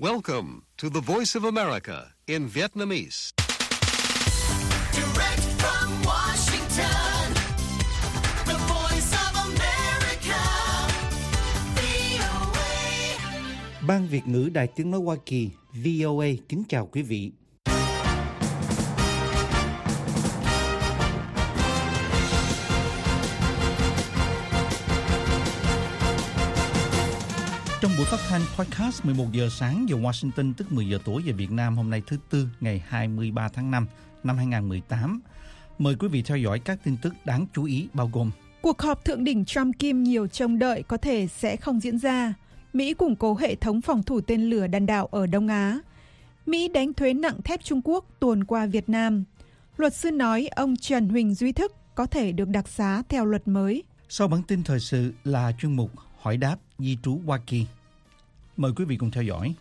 Welcome to the Voice of America in Vietnamese. Direct from Washington, the Voice of America, VOA. Ban Việt ngữ Đài Tiếng nói Hoa Kỳ VOA kính chào quý vị. Trong buổi phát thanh podcast 11 giờ sáng giờ Washington, tức 10 giờ tối giờ Việt Nam hôm nay thứ Tư ngày 23 tháng 5 năm 2018, mời quý vị theo dõi các tin tức đáng chú ý bao gồm: cuộc họp thượng đỉnh Trump-Kim nhiều trông đợi có thể sẽ không diễn ra. Mỹ củng cố hệ thống phòng thủ tên lửa đạn đạo ở Đông Á. Mỹ đánh thuế nặng thép Trung Quốc tuồn qua Việt Nam. Luật sư nói ông Trần Huỳnh Duy Thức có thể được đặc xá theo luật mới. Sau bản tin thời sự là chuyên mục hỏi đáp di trú Hoa Kỳ. Mời quý vị cùng theo dõi.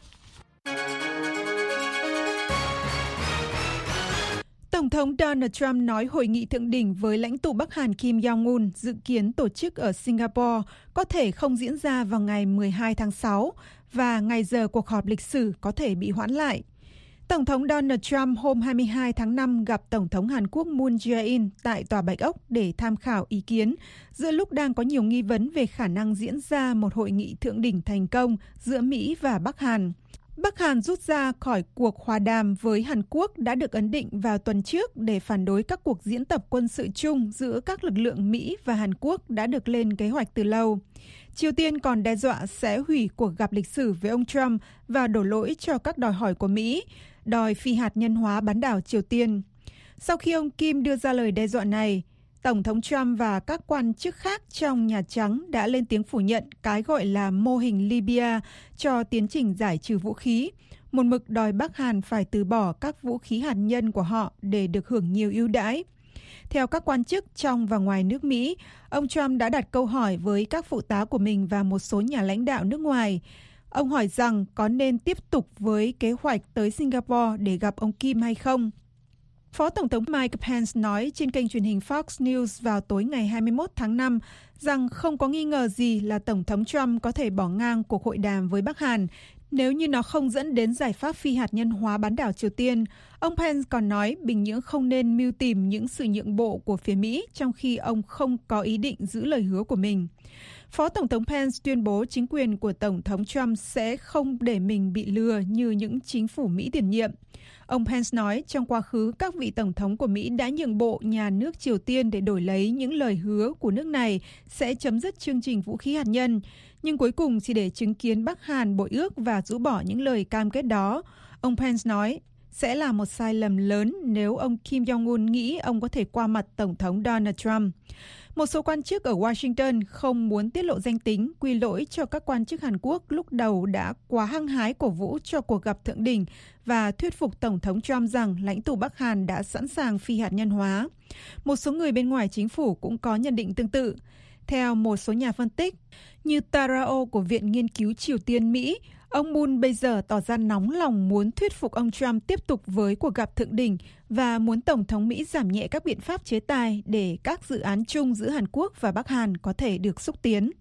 Tổng thống Donald Trump nói hội nghị thượng đỉnh với lãnh tụ Bắc Hàn Kim Jong-un dự kiến tổ chức ở Singapore có thể không diễn ra vào ngày 12 tháng 6 và ngày giờ cuộc họp lịch sử có thể bị hoãn lại. Tổng thống Donald Trump hôm 22 tháng 5 gặp Tổng thống Hàn Quốc Moon Jae-in tại Tòa Bạch Ốc để tham khảo ý kiến, giữa lúc đang có nhiều nghi vấn về khả năng diễn ra một hội nghị thượng đỉnh thành công giữa Mỹ và Bắc Hàn. Bắc Hàn rút ra khỏi cuộc hòa đàm với Hàn Quốc đã được ấn định vào tuần trước để phản đối các cuộc diễn tập quân sự chung giữa các lực lượng Mỹ và Hàn Quốc đã được lên kế hoạch từ lâu. Triều Tiên còn đe dọa sẽ hủy cuộc gặp lịch sử với ông Trump và đổ lỗi cho các đòi hỏi của Mỹ, đòi phi hạt nhân hóa bán đảo Triều Tiên. Sau khi ông Kim đưa ra lời đe dọa này, Tổng thống Trump và các quan chức khác trong Nhà Trắng đã lên tiếng phủ nhận cái gọi là mô hình Libya cho tiến trình giải trừ vũ khí, một mực đòi Bắc Hàn phải từ bỏ các vũ khí hạt nhân của họ để được hưởng nhiều ưu đãi. Theo các quan chức trong và ngoài nước Mỹ, ông Trump đã đặt câu hỏi với các phụ tá của mình và một số nhà lãnh đạo nước ngoài. Ông hỏi rằng có nên tiếp tục với kế hoạch tới Singapore để gặp ông Kim hay không. Phó Tổng thống Mike Pence nói trên kênh truyền hình Fox News vào tối ngày 21 tháng 5 rằng không có nghi ngờ gì là Tổng thống Trump có thể bỏ ngang cuộc hội đàm với Bắc Hàn nếu như nó không dẫn đến giải pháp phi hạt nhân hóa bán đảo Triều Tiên. Ông Pence còn nói Bình Nhưỡng không nên mưu tìm những sự nhượng bộ của phía Mỹ trong khi ông không có ý định giữ lời hứa của mình. Phó Tổng thống Pence tuyên bố chính quyền của Tổng thống Trump sẽ không để mình bị lừa như những chính phủ Mỹ tiền nhiệm. Ông Pence nói trong quá khứ các vị Tổng thống của Mỹ đã nhượng bộ nhà nước Triều Tiên để đổi lấy những lời hứa của nước này sẽ chấm dứt chương trình vũ khí hạt nhân, nhưng cuối cùng chỉ để chứng kiến Bắc Hàn bội ước và rũ bỏ những lời cam kết đó. Ông Pence nói sẽ là một sai lầm lớn nếu ông Kim Jong-un nghĩ ông có thể qua mặt Tổng thống Donald Trump. Một số quan chức ở Washington không muốn tiết lộ danh tính quy lỗi cho các quan chức Hàn Quốc lúc đầu đã quá hăng hái cổ vũ cho cuộc gặp thượng đỉnh và thuyết phục Tổng thống Trump rằng lãnh tụ Bắc Hàn đã sẵn sàng phi hạt nhân hóa. Một số người bên ngoài chính phủ cũng có nhận định tương tự. Theo một số nhà phân tích, như Tarao của Viện Nghiên cứu Triều Tiên Mỹ, ông Moon bây giờ tỏ ra nóng lòng muốn thuyết phục ông Trump tiếp tục với cuộc gặp thượng đỉnh và muốn Tổng thống Mỹ giảm nhẹ các biện pháp chế tài để các dự án chung giữa Hàn Quốc và Bắc Hàn có thể được xúc tiến.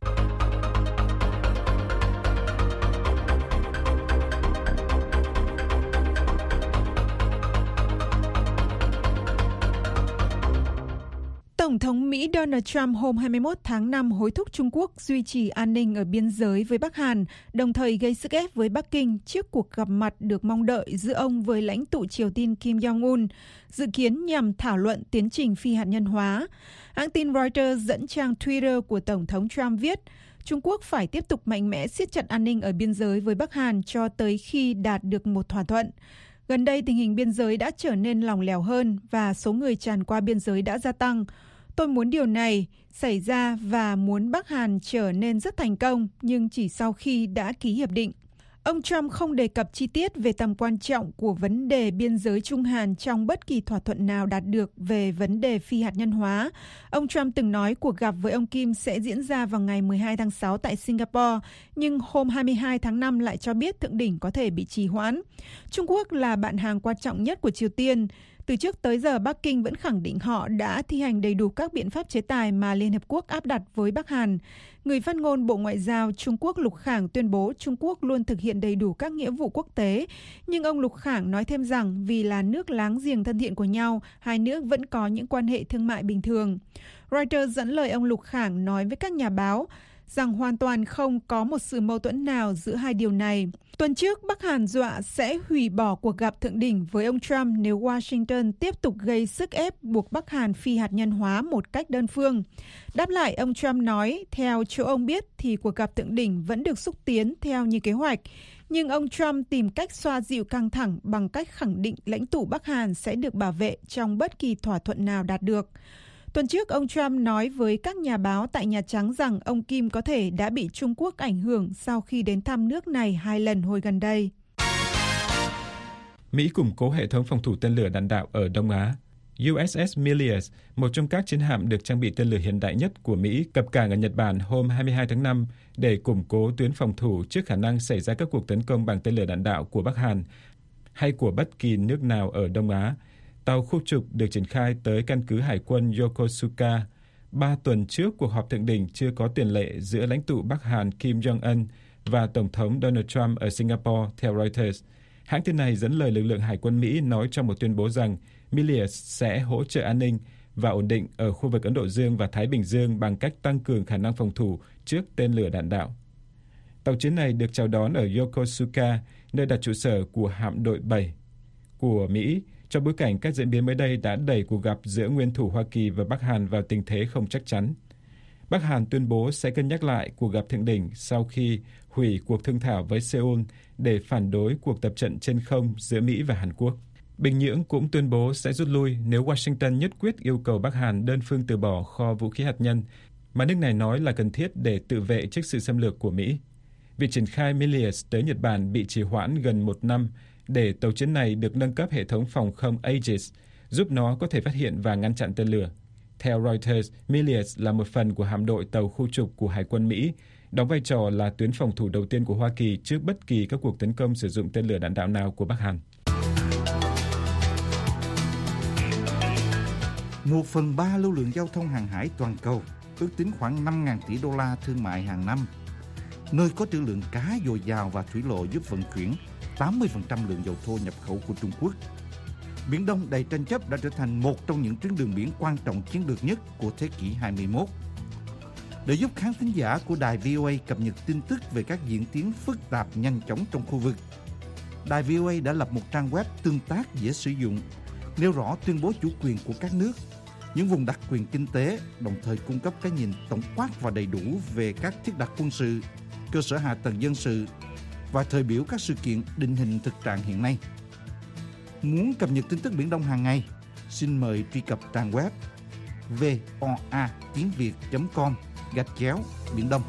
Tổng thống Mỹ Donald Trump hôm 21 tháng 5 hối thúc Trung Quốc duy trì an ninh ở biên giới với Bắc Hàn, đồng thời gây sức ép với Bắc Kinh trước cuộc gặp mặt được mong đợi giữa ông với lãnh tụ Triều Tiên Kim Jong-un, dự kiến nhằm thảo luận tiến trình phi hạt nhân hóa. Hãng tin Reuters dẫn trang Twitter của Tổng thống Trump viết, Trung Quốc phải tiếp tục mạnh mẽ siết chặt an ninh ở biên giới với Bắc Hàn cho tới khi đạt được một thỏa thuận. Gần đây tình hình biên giới đã trở nên lỏng lẻo hơn và số người tràn qua biên giới đã gia tăng. Tôi muốn điều này xảy ra và muốn Bắc Hàn trở nên rất thành công, nhưng chỉ sau khi đã ký hiệp định. Ông Trump không đề cập chi tiết về tầm quan trọng của vấn đề biên giới Trung Hàn trong bất kỳ thỏa thuận nào đạt được về vấn đề phi hạt nhân hóa. Ông Trump từng nói cuộc gặp với ông Kim sẽ diễn ra vào ngày 12 tháng 6 tại Singapore, nhưng hôm 22 tháng 5 lại cho biết thượng đỉnh có thể bị trì hoãn. Trung Quốc là bạn hàng quan trọng nhất của Triều Tiên. Từ trước tới giờ, Bắc Kinh vẫn khẳng định họ đã thi hành đầy đủ các biện pháp chế tài mà Liên Hợp Quốc áp đặt với Bắc Hàn. Người phát ngôn Bộ Ngoại giao Trung Quốc Lục Khảng tuyên bố Trung Quốc luôn thực hiện đầy đủ các nghĩa vụ quốc tế. Nhưng ông Lục Khảng nói thêm rằng vì là nước láng giềng thân thiện của nhau, hai nước vẫn có những quan hệ thương mại bình thường. Reuters dẫn lời ông Lục Khảng nói với các nhà báo rằng hoàn toàn không có một sự mâu thuẫn nào giữa hai điều này. Tuần trước, Bắc Hàn dọa sẽ hủy bỏ cuộc gặp thượng đỉnh với ông Trump nếu Washington tiếp tục gây sức ép buộc Bắc Hàn phi hạt nhân hóa một cách đơn phương. Đáp lại, ông Trump nói, theo chỗ ông biết thì cuộc gặp thượng đỉnh vẫn được xúc tiến theo như kế hoạch. Nhưng ông Trump tìm cách xoa dịu căng thẳng bằng cách khẳng định lãnh thổ Bắc Hàn sẽ được bảo vệ trong bất kỳ thỏa thuận nào đạt được. Tuần trước, ông Trump nói với các nhà báo tại Nhà Trắng rằng ông Kim có thể đã bị Trung Quốc ảnh hưởng sau khi đến thăm nước này 2 lần hồi gần đây. Mỹ củng cố hệ thống phòng thủ tên lửa đạn đạo ở Đông Á. USS Milius, một trong các chiến hạm được trang bị tên lửa hiện đại nhất của Mỹ, cập cảng ở Nhật Bản hôm 22 tháng 5 để củng cố tuyến phòng thủ trước khả năng xảy ra các cuộc tấn công bằng tên lửa đạn đạo của Bắc Hàn hay của bất kỳ nước nào ở Đông Á. Tàu khu trục được triển khai tới căn cứ hải quân Yokosuka 3 tuần trước cuộc họp thượng đỉnh chưa có tiền lệ giữa lãnh tụ Bắc Hàn Kim Jong-un và Tổng thống Donald Trump ở Singapore, theo Reuters. Hãng tin này dẫn lời lực lượng hải quân Mỹ nói trong một tuyên bố rằng Milius sẽ hỗ trợ an ninh và ổn định ở khu vực Ấn Độ Dương và Thái Bình Dương bằng cách tăng cường khả năng phòng thủ trước tên lửa đạn đạo. Tàu chiến này được chào đón ở Yokosuka, nơi đặt trụ sở của hạm đội 7 của Mỹ, trong bối cảnh các diễn biến mới đây đã đẩy cuộc gặp giữa nguyên thủ Hoa Kỳ và Bắc Hàn vào tình thế không chắc chắn. Bắc Hàn tuyên bố sẽ cân nhắc lại cuộc gặp thượng đỉnh sau khi hủy cuộc thương thảo với Seoul để phản đối cuộc tập trận trên không giữa Mỹ và Hàn Quốc. Bình Nhưỡng cũng tuyên bố sẽ rút lui nếu Washington nhất quyết yêu cầu Bắc Hàn đơn phương từ bỏ kho vũ khí hạt nhân mà nước này nói là cần thiết để tự vệ trước sự xâm lược của Mỹ. Việc triển khai Milius tới Nhật Bản bị trì hoãn gần 1 năm để tàu chiến này được nâng cấp hệ thống phòng không Aegis, giúp nó có thể phát hiện và ngăn chặn tên lửa. Theo Reuters, Milius là một phần của hạm đội tàu khu trục của Hải quân Mỹ, đóng vai trò là tuyến phòng thủ đầu tiên của Hoa Kỳ trước bất kỳ các cuộc tấn công sử dụng tên lửa đạn đạo nào của Bắc Hàn. 1/3 lưu lượng giao thông hàng hải toàn cầu, ước tính khoảng 5.000 tỷ đô la thương mại hàng năm. Nơi có trữ lượng cá dồi dào và thủy lộ giúp vận chuyển 80% lượng dầu thô nhập khẩu của Trung Quốc. Biển Đông đầy tranh chấp đã trở thành một trong những tuyến đường biển quan trọng chiến lược nhất của thế kỷ 21. Để giúp khán thính giả của đài VOA cập nhật tin tức về các diễn tiến phức tạp nhanh chóng trong khu vực, đài VOA đã lập một trang web tương tác dễ sử dụng, nêu rõ tuyên bố chủ quyền của các nước, những vùng đặc quyền kinh tế, đồng thời cung cấp cái nhìn tổng quát và đầy đủ về các thiết đặt quân sự, cơ sở hạ tầng dân sự và thời biểu các sự kiện định hình thực trạng hiện nay. Muốn cập nhật tin tức Biển Đông hàng ngày, xin mời truy cập trang web voa.tiếng.com/Biển Đông.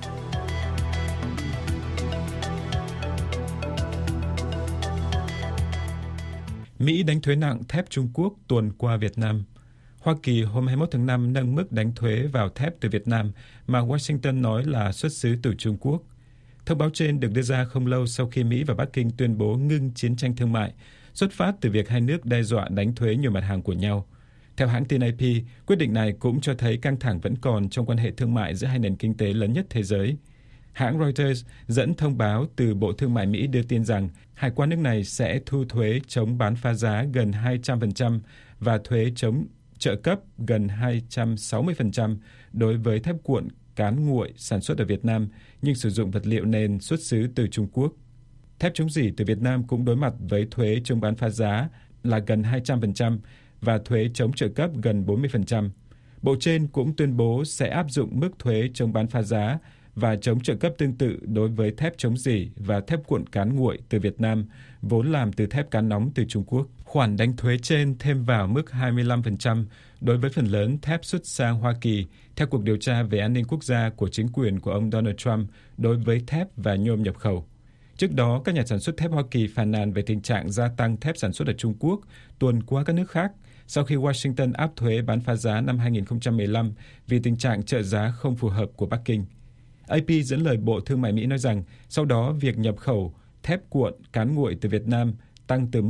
Mỹ đánh thuế nặng thép Trung Quốc tuồn qua Việt Nam. Hoa Kỳ hôm 21 tháng 5 nâng mức đánh thuế vào thép từ Việt Nam mà Washington nói là xuất xứ từ Trung Quốc. Thông báo trên được đưa ra không lâu sau khi Mỹ và Bắc Kinh tuyên bố ngưng chiến tranh thương mại, xuất phát từ việc hai nước đe dọa đánh thuế nhiều mặt hàng của nhau. Theo hãng tin AP, quyết định này cũng cho thấy căng thẳng vẫn còn trong quan hệ thương mại giữa hai nền kinh tế lớn nhất thế giới. Hãng Reuters dẫn thông báo từ Bộ Thương mại Mỹ đưa tin rằng hải quan nước này sẽ thu thuế chống bán phá giá gần 200% và thuế chống trợ cấp gần 260% đối với thép cuộn cán nguội sản xuất ở Việt Nam nhưng sử dụng vật liệu nền xuất xứ từ Trung Quốc. Thép chống rỉ từ Việt Nam cũng đối mặt với thuế chống bán phá giá là gần 200% và thuế chống trợ cấp gần 40%. Bộ trên cũng tuyên bố sẽ áp dụng mức thuế chống bán phá giá và chống trợ cấp tương tự đối với thép chống rỉ và thép cuộn cán nguội từ Việt Nam, vốn làm từ thép cán nóng từ Trung Quốc. Khoản đánh thuế trên thêm vào mức 25% đối với phần lớn thép xuất sang Hoa Kỳ, theo cuộc điều tra về an ninh quốc gia của chính quyền của ông Donald Trump đối với thép và nhôm nhập khẩu. Trước đó, các nhà sản xuất thép Hoa Kỳ phàn nàn về tình trạng gia tăng thép sản xuất ở Trung Quốc tuồn qua các nước khác sau khi Washington áp thuế bán phá giá năm 2015 vì tình trạng trợ giá không phù hợp của Bắc Kinh. AP dẫn lời Bộ Thương mại Mỹ nói rằng sau đó việc nhập khẩu thép cuộn cán nguội từ Việt Nam tăng từ mức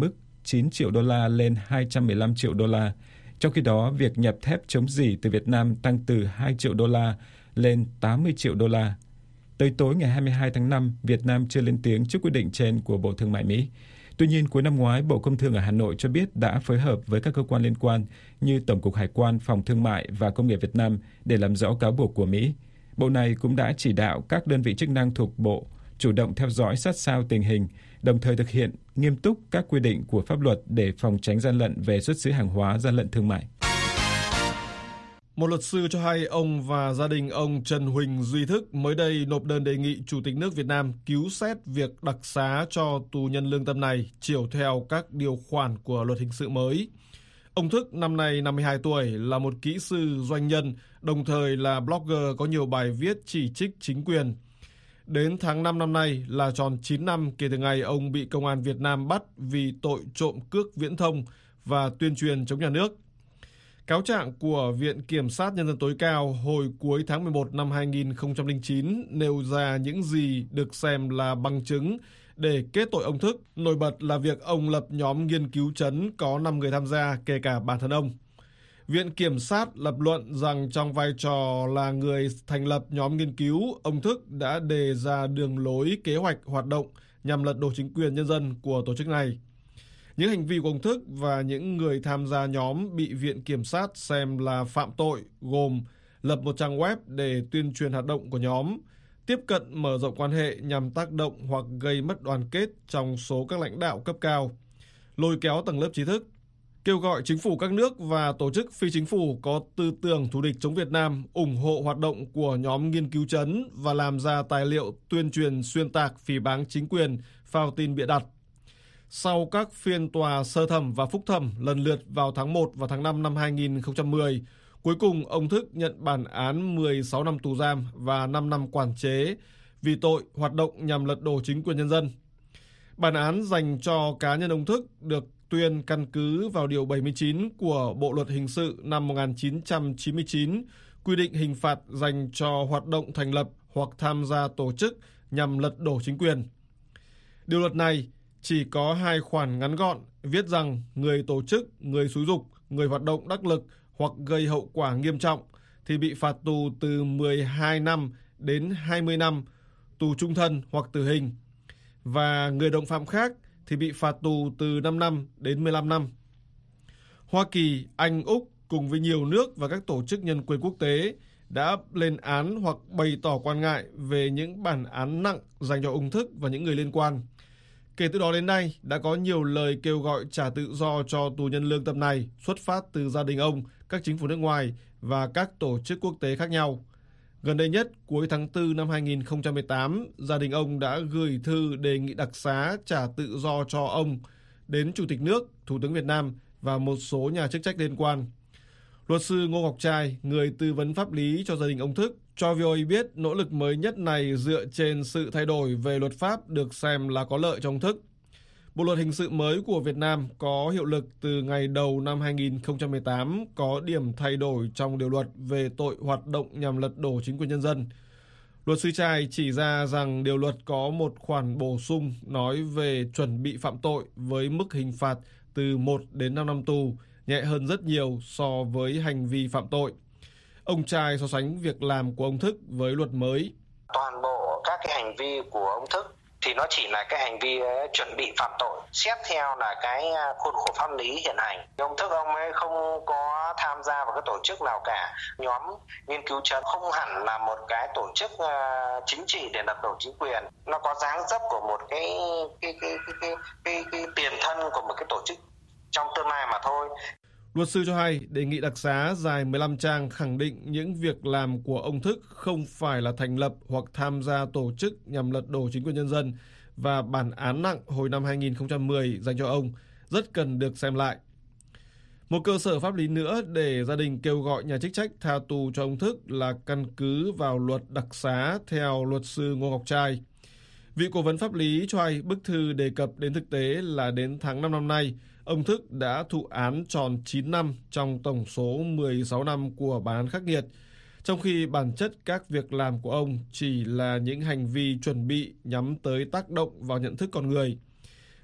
9 triệu đô la lên 215 triệu đô la. Trong khi đó, việc nhập thép chống rỉ từ Việt Nam tăng từ 2 triệu đô la lên 80 triệu đô la. Tới tối ngày 22 tháng 5, Việt Nam chưa lên tiếng trước quyết định trên của Bộ Thương mại Mỹ. Tuy nhiên, cuối năm ngoái, Bộ Công Thương ở Hà Nội cho biết đã phối hợp với các cơ quan liên quan như Tổng cục Hải quan, Phòng Thương mại và Công nghiệp Việt Nam để làm rõ cáo buộc của Mỹ. Bộ này cũng đã chỉ đạo các đơn vị chức năng thuộc Bộ chủ động theo dõi sát sao tình hình, đồng thời thực hiện nghiêm túc các quy định của pháp luật để phòng tránh gian lận về xuất xứ hàng hóa, gian lận thương mại. Một luật sư cho hay ông và gia đình ông Trần Huỳnh Duy Thức mới đây nộp đơn đề nghị Chủ tịch nước Việt Nam cứu xét việc đặc xá cho tù nhân lương tâm này chiều theo các điều khoản của luật hình sự mới. Ông Thức năm nay 52 tuổi, là một kỹ sư doanh nhân, đồng thời là blogger có nhiều bài viết chỉ trích chính quyền. Đến tháng 5 năm nay là tròn 9 năm kể từ ngày ông bị Công an Việt Nam bắt vì tội trộm cước viễn thông và tuyên truyền chống nhà nước. Cáo trạng của Viện Kiểm sát Nhân dân tối cao hồi cuối tháng 11 năm 2009 nêu ra những gì được xem là bằng chứng để kết tội ông Thức. Nổi bật là việc ông lập nhóm nghiên cứu chấn có 5 người tham gia, kể cả bản thân ông. Viện Kiểm sát lập luận rằng trong vai trò là người thành lập nhóm nghiên cứu, ông Thức đã đề ra đường lối kế hoạch hoạt động nhằm lật đổ chính quyền nhân dân của tổ chức này. Những hành vi của ông Thức và những người tham gia nhóm bị Viện Kiểm sát xem là phạm tội gồm lập một trang web để tuyên truyền hoạt động của nhóm, tiếp cận mở rộng quan hệ nhằm tác động hoặc gây mất đoàn kết trong số các lãnh đạo cấp cao, lôi kéo tầng lớp trí thức, kêu gọi chính phủ các nước và tổ chức phi chính phủ có tư tưởng thù địch chống Việt Nam ủng hộ hoạt động của nhóm nghiên cứu chấn và làm ra tài liệu tuyên truyền xuyên tạc phỉ báng chính quyền, phao tin bịa đặt. Sau các phiên tòa sơ thẩm và phúc thẩm lần lượt vào tháng 1 và tháng 5 năm 2010, cuối cùng ông Thức nhận bản án 16 năm tù giam và 5 năm quản chế vì tội hoạt động nhằm lật đổ chính quyền nhân dân. Bản án dành cho cá nhân ông Thức được tuyên căn cứ vào Điều 79 của Bộ Luật Hình sự năm 1999, quy định hình phạt dành cho hoạt động thành lập hoặc tham gia tổ chức nhằm lật đổ chính quyền. Điều luật này chỉ có 2 khoản ngắn gọn, viết rằng người tổ chức, người xúi giục, người hoạt động đắc lực hoặc gây hậu quả nghiêm trọng thì bị phạt tù từ 12 năm đến 20 năm, tù chung thân hoặc tử hình, và người đồng phạm khác thì bị phạt tù từ 5 năm đến 15 năm. Hoa Kỳ, Anh, Úc cùng với nhiều nước và các tổ chức nhân quyền quốc tế đã lên án hoặc bày tỏ quan ngại về những bản án nặng dành cho ông Thức và những người liên quan. Kể từ đó đến nay, đã có nhiều lời kêu gọi trả tự do cho tù nhân lương tâm này xuất phát từ gia đình ông, các chính phủ nước ngoài và các tổ chức quốc tế khác nhau. Gần đây nhất, cuối tháng 4 năm 2018, gia đình ông đã gửi thư đề nghị đặc xá trả tự do cho ông đến Chủ tịch nước, Thủ tướng Việt Nam và một số nhà chức trách liên quan. Luật sư Ngô Ngọc Trai, người tư vấn pháp lý cho gia đình ông Thức, cho VOA biết nỗ lực mới nhất này dựa trên sự thay đổi về luật pháp được xem là có lợi cho ông Thức. Bộ luật hình sự mới của Việt Nam có hiệu lực từ ngày đầu năm 2018, có điểm thay đổi trong điều luật về tội hoạt động nhằm lật đổ chính quyền nhân dân. Luật sư Trai chỉ ra rằng điều luật có một khoản bổ sung nói về chuẩn bị phạm tội với mức hình phạt từ 1 đến 5 năm tù, nhẹ hơn rất nhiều so với hành vi phạm tội. Ông Trai so sánh việc làm của ông Thức với luật mới. Toàn bộ các cái hành vi của ông Thức thì nó chỉ là cái hành vi chuẩn bị phạm tội, xét theo là cái khuôn khổ pháp lý hiện hành. Ông Thức ông ấy không có tham gia vào cái tổ chức nào cả. Nhóm nghiên cứu chấn không hẳn là một cái tổ chức chính trị để lật đổ chính quyền. Nó có dáng dấp của một cái tiền thân của một cái tổ chức trong tương lai mà thôi. Luật sư cho hay đề nghị đặc xá dài 15 trang khẳng định những việc làm của ông Thức không phải là thành lập hoặc tham gia tổ chức nhằm lật đổ chính quyền nhân dân, và bản án nặng hồi năm 2010 dành cho ông rất cần được xem lại. Một cơ sở pháp lý nữa để gia đình kêu gọi nhà chức trách tha tù cho ông Thức là căn cứ vào luật đặc xá theo luật sư Ngô Ngọc Trai. Vị cố vấn pháp lý cho hay bức thư đề cập đến thực tế là đến tháng 5 năm nay, ông Thức đã thụ án tròn 9 năm trong tổng số 16 năm của bản án khắc nghiệt, trong khi bản chất các việc làm của ông chỉ là những hành vi chuẩn bị nhắm tới tác động vào nhận thức con người.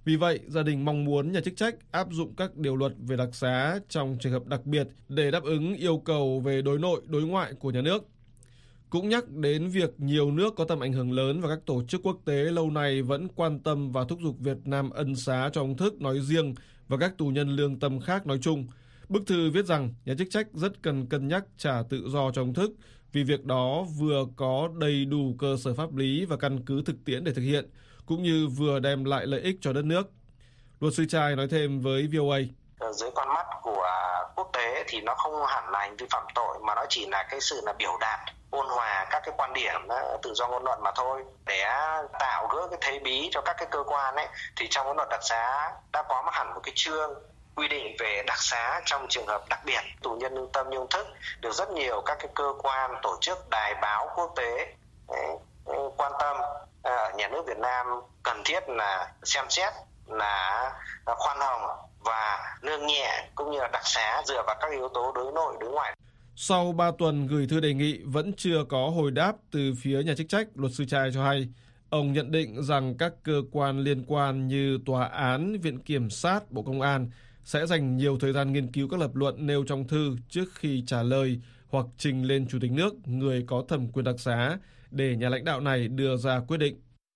Vì vậy, gia đình mong muốn nhà chức trách áp dụng các điều luật về đặc xá trong trường hợp đặc biệt để đáp ứng yêu cầu về đối nội, đối ngoại của nhà nước. Cũng nhắc đến việc nhiều nước có tầm ảnh hưởng lớn và các tổ chức quốc tế lâu nay vẫn quan tâm và thúc giục Việt Nam ân xá cho ông Thức nói riêng và các tù nhân lương tâm khác nói chung. Bức thư viết rằng nhà chức trách rất cần cân nhắc trả tự do cho ông Thức vì việc đó vừa có đầy đủ cơ sở pháp lý và căn cứ thực tiễn để thực hiện, cũng như vừa đem lại lợi ích cho đất nước. Luật sư Trai nói thêm với VOA. Dưới con mắt của quốc tế thì nó không hẳn là hành vi phạm tội, mà nó chỉ là cái sự là biểu đạt ôn hòa các cái quan điểm tự do ngôn luận mà thôi. Để tạo gỡ cái thế bí cho các cái cơ quan ấy, thì trong cái luật đặc xá đã có hẳn một cái chương quy định về đặc xá trong trường hợp đặc biệt. Tù nhân lương tâm như ông Thức được rất nhiều các cái cơ quan, tổ chức, đài báo quốc tế quan tâm. Nhà nước Việt Nam cần thiết là xem xét là khoan hồng và nương nhẹ cũng như là đặc xá dựa vào các yếu tố đối nội, đối ngoại. Sau 3 tuần gửi thư đề nghị vẫn chưa có hồi đáp từ phía nhà chức trách, luật sư Trai cho hay. Ông nhận định rằng các cơ quan liên quan như Tòa án, Viện Kiểm sát, Bộ Công an sẽ dành nhiều thời gian nghiên cứu các lập luận nêu trong thư trước khi trả lời hoặc trình lên Chủ tịch nước, người có thẩm quyền đặc xá, để nhà lãnh đạo này đưa ra quyết định.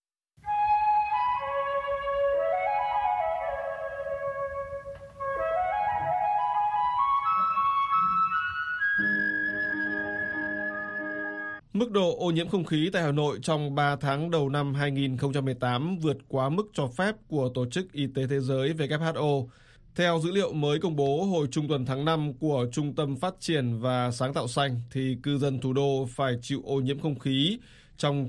Mức độ ô nhiễm không khí tại Hà Nội trong 3 tháng đầu năm 2018 vượt quá mức cho phép của Tổ chức Y tế Thế giới WHO. Theo dữ liệu mới công bố hồi trung tuần tháng 5 của Trung tâm Phát triển và Sáng tạo Xanh, thì cư dân thủ đô phải chịu ô nhiễm không khí trong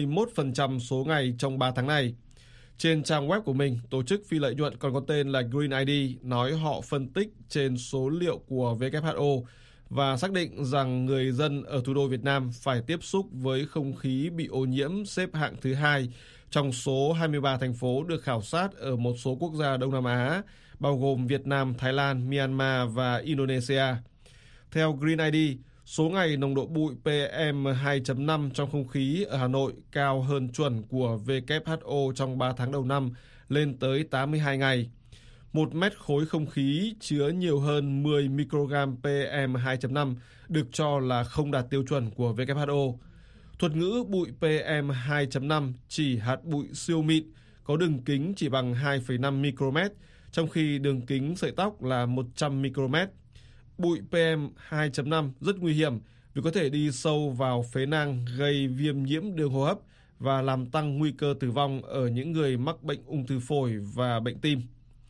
91% số ngày trong 3 tháng này. Trên trang web của mình, tổ chức phi lợi nhuận còn có tên là Green ID nói họ phân tích trên số liệu của WHO và xác định rằng người dân ở thủ đô Việt Nam phải tiếp xúc với không khí bị ô nhiễm xếp hạng thứ 2 trong số 23 thành phố được khảo sát ở một số quốc gia Đông Nam Á, bao gồm Việt Nam, Thái Lan, Myanmar và Indonesia. Theo Green ID, số ngày nồng độ bụi PM2.5 trong không khí ở Hà Nội cao hơn chuẩn của WHO trong 3 tháng đầu năm, lên tới 82 ngày. 1 mét khối không khí chứa nhiều hơn 10 microgram PM2.5 được cho là không đạt tiêu chuẩn của WHO. Thuật ngữ bụi PM2.5 chỉ hạt bụi siêu mịn, có đường kính chỉ bằng 2,5 micromet, trong khi đường kính sợi tóc là 100 micromet. Bụi PM2.5 rất nguy hiểm vì có thể đi sâu vào phế nang, gây viêm nhiễm đường hô hấp và làm tăng nguy cơ tử vong ở những người mắc bệnh ung thư phổi và bệnh tim.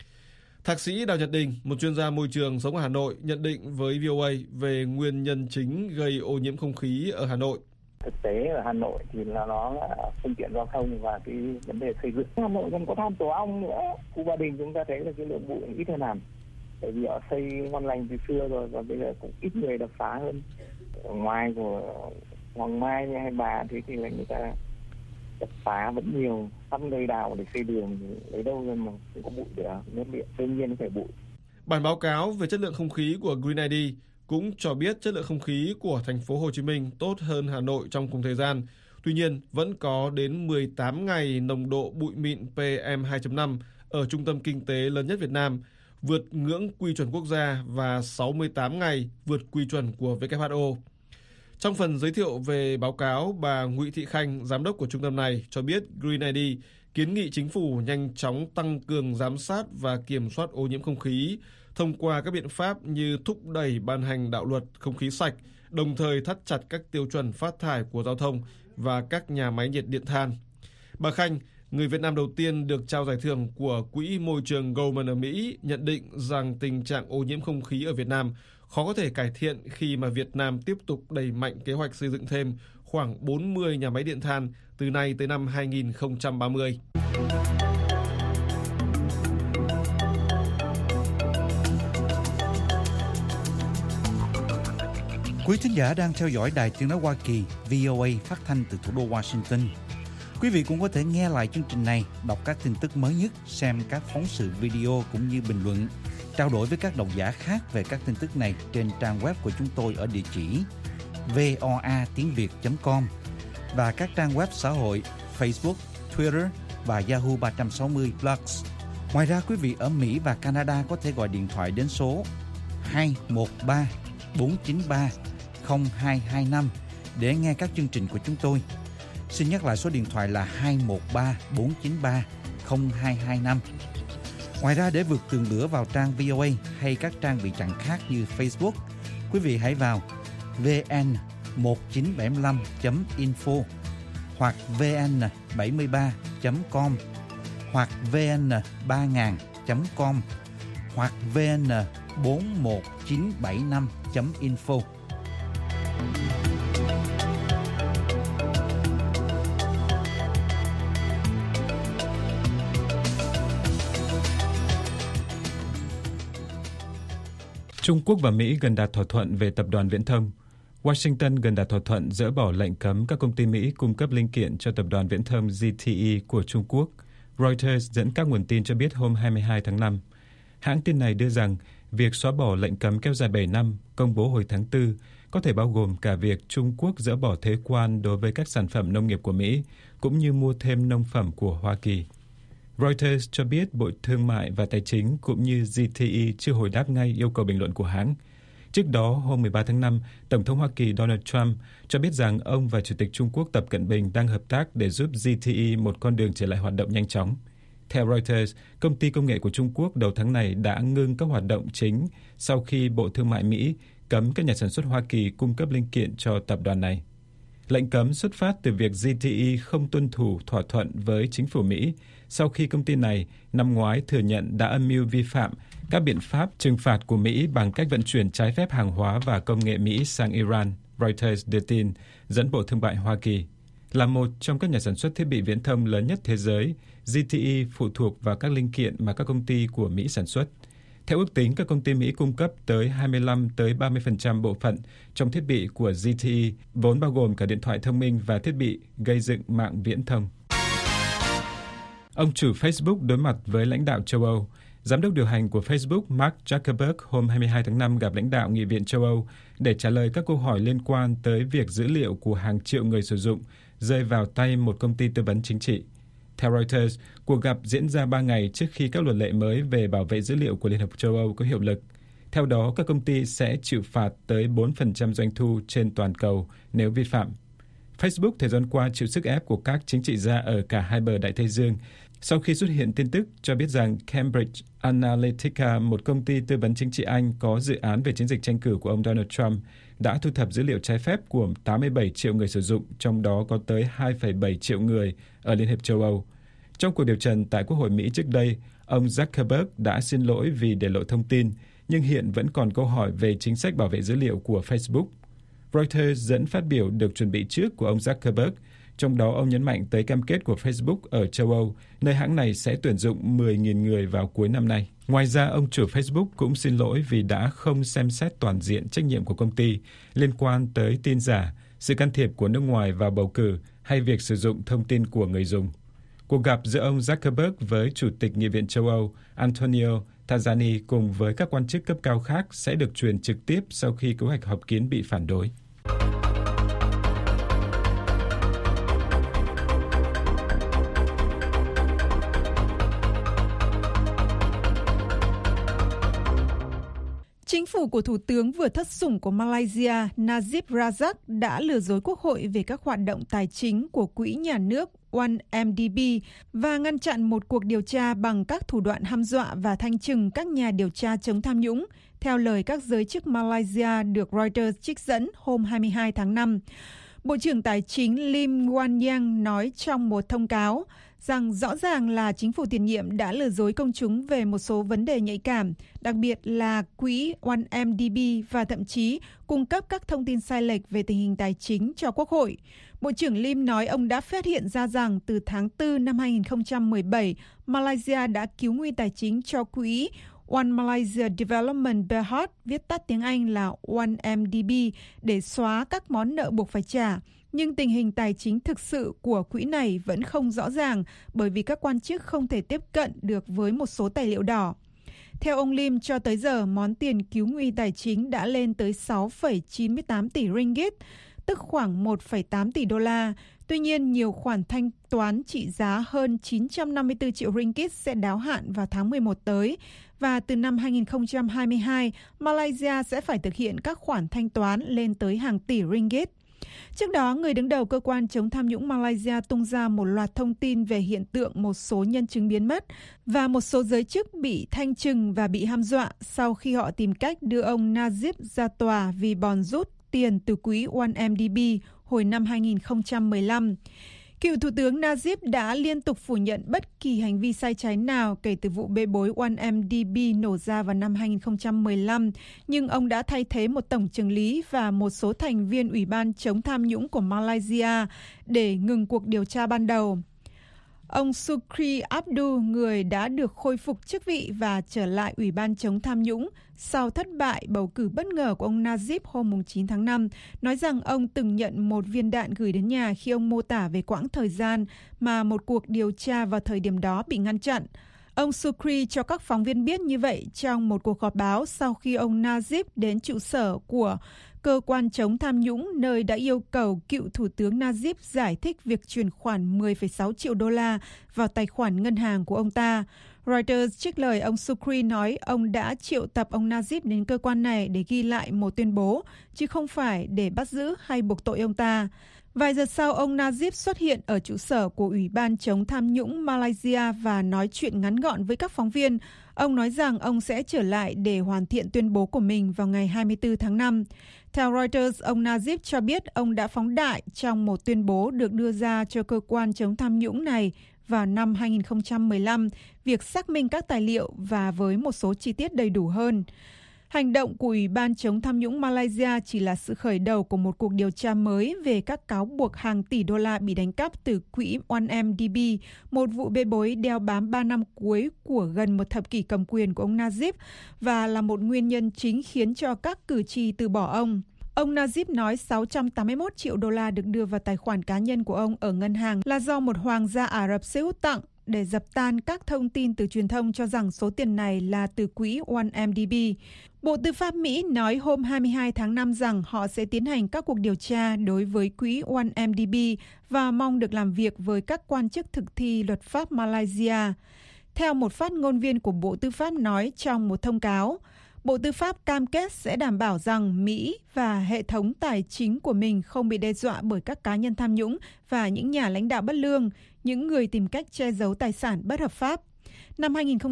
Thạc sĩ Đào Nhật Đình, một chuyên gia môi trường sống ở Hà Nội, nhận định với VOA về nguyên nhân chính gây ô nhiễm không khí ở Hà Nội. Thực tế ở Hà Nội thì nó là phương tiện giao thông và cái vấn đề xây dựng. Hà Nội còn có than tổ ong nữa. Khu Ba Đình chúng ta thấy là cái lượng bụi ít hơn hẳn. Bởi vì họ xây ngon lành từ xưa rồi và bây giờ cũng ít người đập phá hơn. Ở ngoài của Hoàng Mai hay Bà thì là người ta đập phá vẫn nhiều, sắp nơi đào để xây đường thì lấy đâu ra mà không có bụi được, nước điện đương nhiên phải bụi. Bản báo cáo về chất lượng không khí của Green ID cũng cho biết chất lượng không khí của thành phố Hồ Chí Minh tốt hơn Hà Nội trong cùng thời gian. Tuy nhiên, vẫn có đến 18 ngày nồng độ bụi mịn PM2.5 ở trung tâm kinh tế lớn nhất Việt Nam, vượt ngưỡng quy chuẩn quốc gia và 68 ngày vượt quy chuẩn của WHO. Trong phần giới thiệu về báo cáo, bà Nguyễn Thị Khanh, giám đốc của trung tâm này, cho biết Green ID kiến nghị chính phủ nhanh chóng tăng cường giám sát và kiểm soát ô nhiễm không khí thông qua các biện pháp như thúc đẩy ban hành đạo luật không khí sạch, đồng thời thắt chặt các tiêu chuẩn phát thải của giao thông và các nhà máy nhiệt điện than. Bà Khanh, người Việt Nam đầu tiên được trao giải thưởng của Quỹ Môi trường Goldman ở Mỹ, nhận định rằng tình trạng ô nhiễm không khí ở Việt Nam khó có thể cải thiện khi mà Việt Nam tiếp tục đẩy mạnh kế hoạch xây dựng thêm khoảng 40 nhà máy điện than từ nay tới năm 2030. Quý thính giả đang theo dõi Đài Tiếng nói Hoa Kỳ VOA phát thanh từ thủ đô Washington. Quý vị cũng có thể nghe lại chương trình này, đọc các tin tức mới nhất, xem các phóng sự video cũng như bình luận, trao đổi với các độc giả khác về các tin tức này trên trang web của chúng tôi ở địa chỉ voatiengviet.com và các trang web xã hội Facebook, Twitter và Yahoo 360 Plus. Ngoài ra, quý vị ở Mỹ và Canada có thể gọi điện thoại đến số 213 493 0225 để nghe các chương trình của chúng tôi. Xin nhắc lại số điện thoại là 213 493 0225. Ngoài ra, để vượt tường lửa vào trang VOA hay các trang bị chặn khác như Facebook, quý vị hãy vào vn1975.info hoặc vn73.com hoặc vn3000.com hoặc vn41975.info. Trung Quốc và Mỹ gần đạt thỏa thuận về tập đoàn viễn thông. Washington gần đạt thỏa thuận dỡ bỏ lệnh cấm các công ty Mỹ cung cấp linh kiện cho tập đoàn viễn thông ZTE của Trung Quốc. Reuters dẫn các nguồn tin cho biết hôm 22 tháng 5. Hãng tin này đưa rằng việc xóa bỏ lệnh cấm kéo dài 7 năm, công bố hồi tháng 4, có thể bao gồm cả việc Trung Quốc dỡ bỏ thuế quan đối với các sản phẩm nông nghiệp của Mỹ, cũng như mua thêm nông phẩm của Hoa Kỳ. Reuters cho biết Bộ Thương mại và Tài chính cũng như ZTE chưa hồi đáp ngay yêu cầu bình luận của hãng. Trước đó, hôm 13 tháng 5, Tổng thống Hoa Kỳ Donald Trump cho biết rằng ông và Chủ tịch Trung Quốc Tập Cận Bình đang hợp tác để giúp ZTE một con đường trở lại hoạt động nhanh chóng. Theo Reuters, công ty công nghệ của Trung Quốc đầu tháng này đã ngưng các hoạt động chính sau khi Bộ Thương mại Mỹ cấm các nhà sản xuất Hoa Kỳ cung cấp linh kiện cho tập đoàn này. Lệnh cấm xuất phát từ việc ZTE không tuân thủ thỏa thuận với chính phủ Mỹ sau khi công ty này năm ngoái thừa nhận đã âm mưu vi phạm các biện pháp trừng phạt của Mỹ bằng cách vận chuyển trái phép hàng hóa và công nghệ Mỹ sang Iran, Reuters đưa tin, dẫn Bộ Thương mại Hoa Kỳ. Là một trong các nhà sản xuất thiết bị viễn thông lớn nhất thế giới, ZTE phụ thuộc vào các linh kiện mà các công ty của Mỹ sản xuất. Theo ước tính, các công ty Mỹ cung cấp tới 25-30% bộ phận trong thiết bị của ZTE, vốn bao gồm cả điện thoại thông minh và thiết bị gây dựng mạng viễn thông. Ông chủ Facebook đối mặt với lãnh đạo châu Âu. Giám đốc điều hành của Facebook Mark Zuckerberg hôm 22 tháng 5 gặp lãnh đạo Nghị viện châu Âu để trả lời các câu hỏi liên quan tới việc dữ liệu của hàng triệu người sử dụng rơi vào tay một công ty tư vấn chính trị. Theo Reuters, cuộc gặp diễn ra 3 ngày trước khi các luật lệ mới về bảo vệ dữ liệu của Liên hợp châu Âu có hiệu lực. Theo đó, các công ty sẽ chịu phạt tới 4% doanh thu trên toàn cầu nếu vi phạm. Facebook thời gian qua chịu sức ép của các chính trị gia ở cả hai bờ Đại Tây Dương sau khi xuất hiện tin tức cho biết rằng Cambridge Analytica, một công ty tư vấn chính trị Anh có dự án về chiến dịch tranh cử của ông Donald Trump, đã thu thập dữ liệu trái phép của 87 triệu người sử dụng, trong đó có tới 2,7 triệu người ở Liên hiệp châu Âu. Trong cuộc điều trần tại Quốc hội Mỹ trước đây, ông Zuckerberg đã xin lỗi vì để lộ thông tin, nhưng hiện vẫn còn câu hỏi về chính sách bảo vệ dữ liệu của Facebook. Reuters dẫn phát biểu được chuẩn bị trước của ông Zuckerberg, trong đó ông nhấn mạnh tới cam kết của Facebook ở châu Âu, nơi hãng này sẽ tuyển dụng 10.000 người vào cuối năm nay. Ngoài ra, ông chủ Facebook cũng xin lỗi vì đã không xem xét toàn diện trách nhiệm của công ty liên quan tới tin giả, sự can thiệp của nước ngoài vào bầu cử hay việc sử dụng thông tin của người dùng. Cuộc gặp giữa ông Zuckerberg với Chủ tịch Nghị viện châu Âu Antonio Tajani cùng với các quan chức cấp cao khác sẽ được truyền trực tiếp sau khi kế hoạch họp kín bị phản đối. Chính phủ của Thủ tướng vừa thất sủng của Malaysia Najib Razak đã lừa dối Quốc hội về các hoạt động tài chính của quỹ nhà nước 1MDB và ngăn chặn một cuộc điều tra bằng các thủ đoạn hăm dọa và thanh trừng các nhà điều tra chống tham nhũng, theo lời các giới chức Malaysia được Reuters trích dẫn hôm 22 tháng 5. Bộ trưởng Tài chính Lim Guan Yang nói trong một thông cáo rằng rõ ràng là chính phủ tiền nhiệm đã lừa dối công chúng về một số vấn đề nhạy cảm, đặc biệt là quỹ 1MDB và thậm chí cung cấp các thông tin sai lệch về tình hình tài chính cho Quốc hội. Bộ trưởng Lim nói ông đã phát hiện ra rằng từ tháng 4 năm 2017, Malaysia đã cứu nguy tài chính cho quỹ One Malaysia Development Berhad, viết tắt tiếng Anh là 1MDB, để xóa các món nợ buộc phải trả. Nhưng tình hình tài chính thực sự của quỹ này vẫn không rõ ràng bởi vì các quan chức không thể tiếp cận được với một số tài liệu đỏ. Theo ông Lim, cho tới giờ, món tiền cứu nguy tài chính đã lên tới 6,98 tỷ ringgit, tức khoảng 1,8 tỷ đô la, Tuy nhiên, nhiều khoản thanh toán trị giá hơn 954 triệu ringgit sẽ đáo hạn vào tháng 11 tới. Và từ năm 2022, Malaysia sẽ phải thực hiện các khoản thanh toán lên tới hàng tỷ ringgit. Trước đó, người đứng đầu cơ quan chống tham nhũng Malaysia tung ra một loạt thông tin về hiện tượng một số nhân chứng biến mất và một số giới chức bị thanh trừng và bị hăm dọa sau khi họ tìm cách đưa ông Najib ra tòa vì bòn rút tiền từ quỹ 1MDB hồi năm 2015. Cựu Thủ tướng Najib đã liên tục phủ nhận bất kỳ hành vi sai trái nào kể từ vụ bê bối 1MDB nổ ra vào năm 2015, nhưng ông đã thay thế một tổng chưởng lý và một số thành viên Ủy ban chống tham nhũng của Malaysia để ngừng cuộc điều tra ban đầu. Ông Sukri Abdul, người đã được khôi phục chức vị và trở lại Ủy ban chống tham nhũng sau thất bại bầu cử bất ngờ của ông Najib hôm 9 tháng 5, nói rằng ông từng nhận một viên đạn gửi đến nhà khi ông mô tả về quãng thời gian mà một cuộc điều tra vào thời điểm đó bị ngăn chặn. Ông Sukri cho các phóng viên biết như vậy trong một cuộc họp báo sau khi ông Najib đến trụ sở của cơ quan chống tham nhũng, nơi đã yêu cầu cựu Thủ tướng Najib giải thích việc chuyển khoản 10,6 triệu đô la vào tài khoản ngân hàng của ông ta. Reuters trích lời ông Sukri nói ông đã triệu tập ông Najib đến cơ quan này để ghi lại một tuyên bố, chứ không phải để bắt giữ hay buộc tội ông ta. Vài giờ sau, ông Najib xuất hiện ở trụ sở của Ủy ban chống tham nhũng Malaysia và nói chuyện ngắn gọn với các phóng viên. Ông nói rằng ông sẽ trở lại để hoàn thiện tuyên bố của mình vào ngày 24 tháng 5. Theo Reuters, ông Najib cho biết ông đã phóng đại trong một tuyên bố được đưa ra cho cơ quan chống tham nhũng này vào năm 2015, việc xác minh các tài liệu và với một số chi tiết đầy đủ hơn. Hành động của Ủy ban chống tham nhũng Malaysia chỉ là sự khởi đầu của một cuộc điều tra mới về các cáo buộc hàng tỷ đô la bị đánh cắp từ quỹ 1MDB, một vụ bê bối đeo bám 3 năm cuối của gần một thập kỷ cầm quyền của ông Najib và là một nguyên nhân chính khiến cho các cử tri từ bỏ ông. Ông Najib nói 681 triệu đô la được đưa vào tài khoản cá nhân của ông ở ngân hàng là do một hoàng gia Ả Rập Xê Út tặng để dập tan các thông tin từ truyền thông cho rằng số tiền này là từ quỹ 1MDB. Bộ Tư pháp Mỹ nói hôm 22 tháng 5 rằng họ sẽ tiến hành các cuộc điều tra đối với quỹ 1MDB và mong được làm việc với các quan chức thực thi luật pháp Malaysia. Theo một phát ngôn viên của Bộ Tư pháp nói trong một thông cáo, Bộ Tư pháp cam kết sẽ đảm bảo rằng Mỹ và hệ thống tài chính của mình không bị đe dọa bởi các cá nhân tham nhũng và những nhà lãnh đạo bất lương, những người tìm cách che giấu tài sản bất hợp pháp. Năm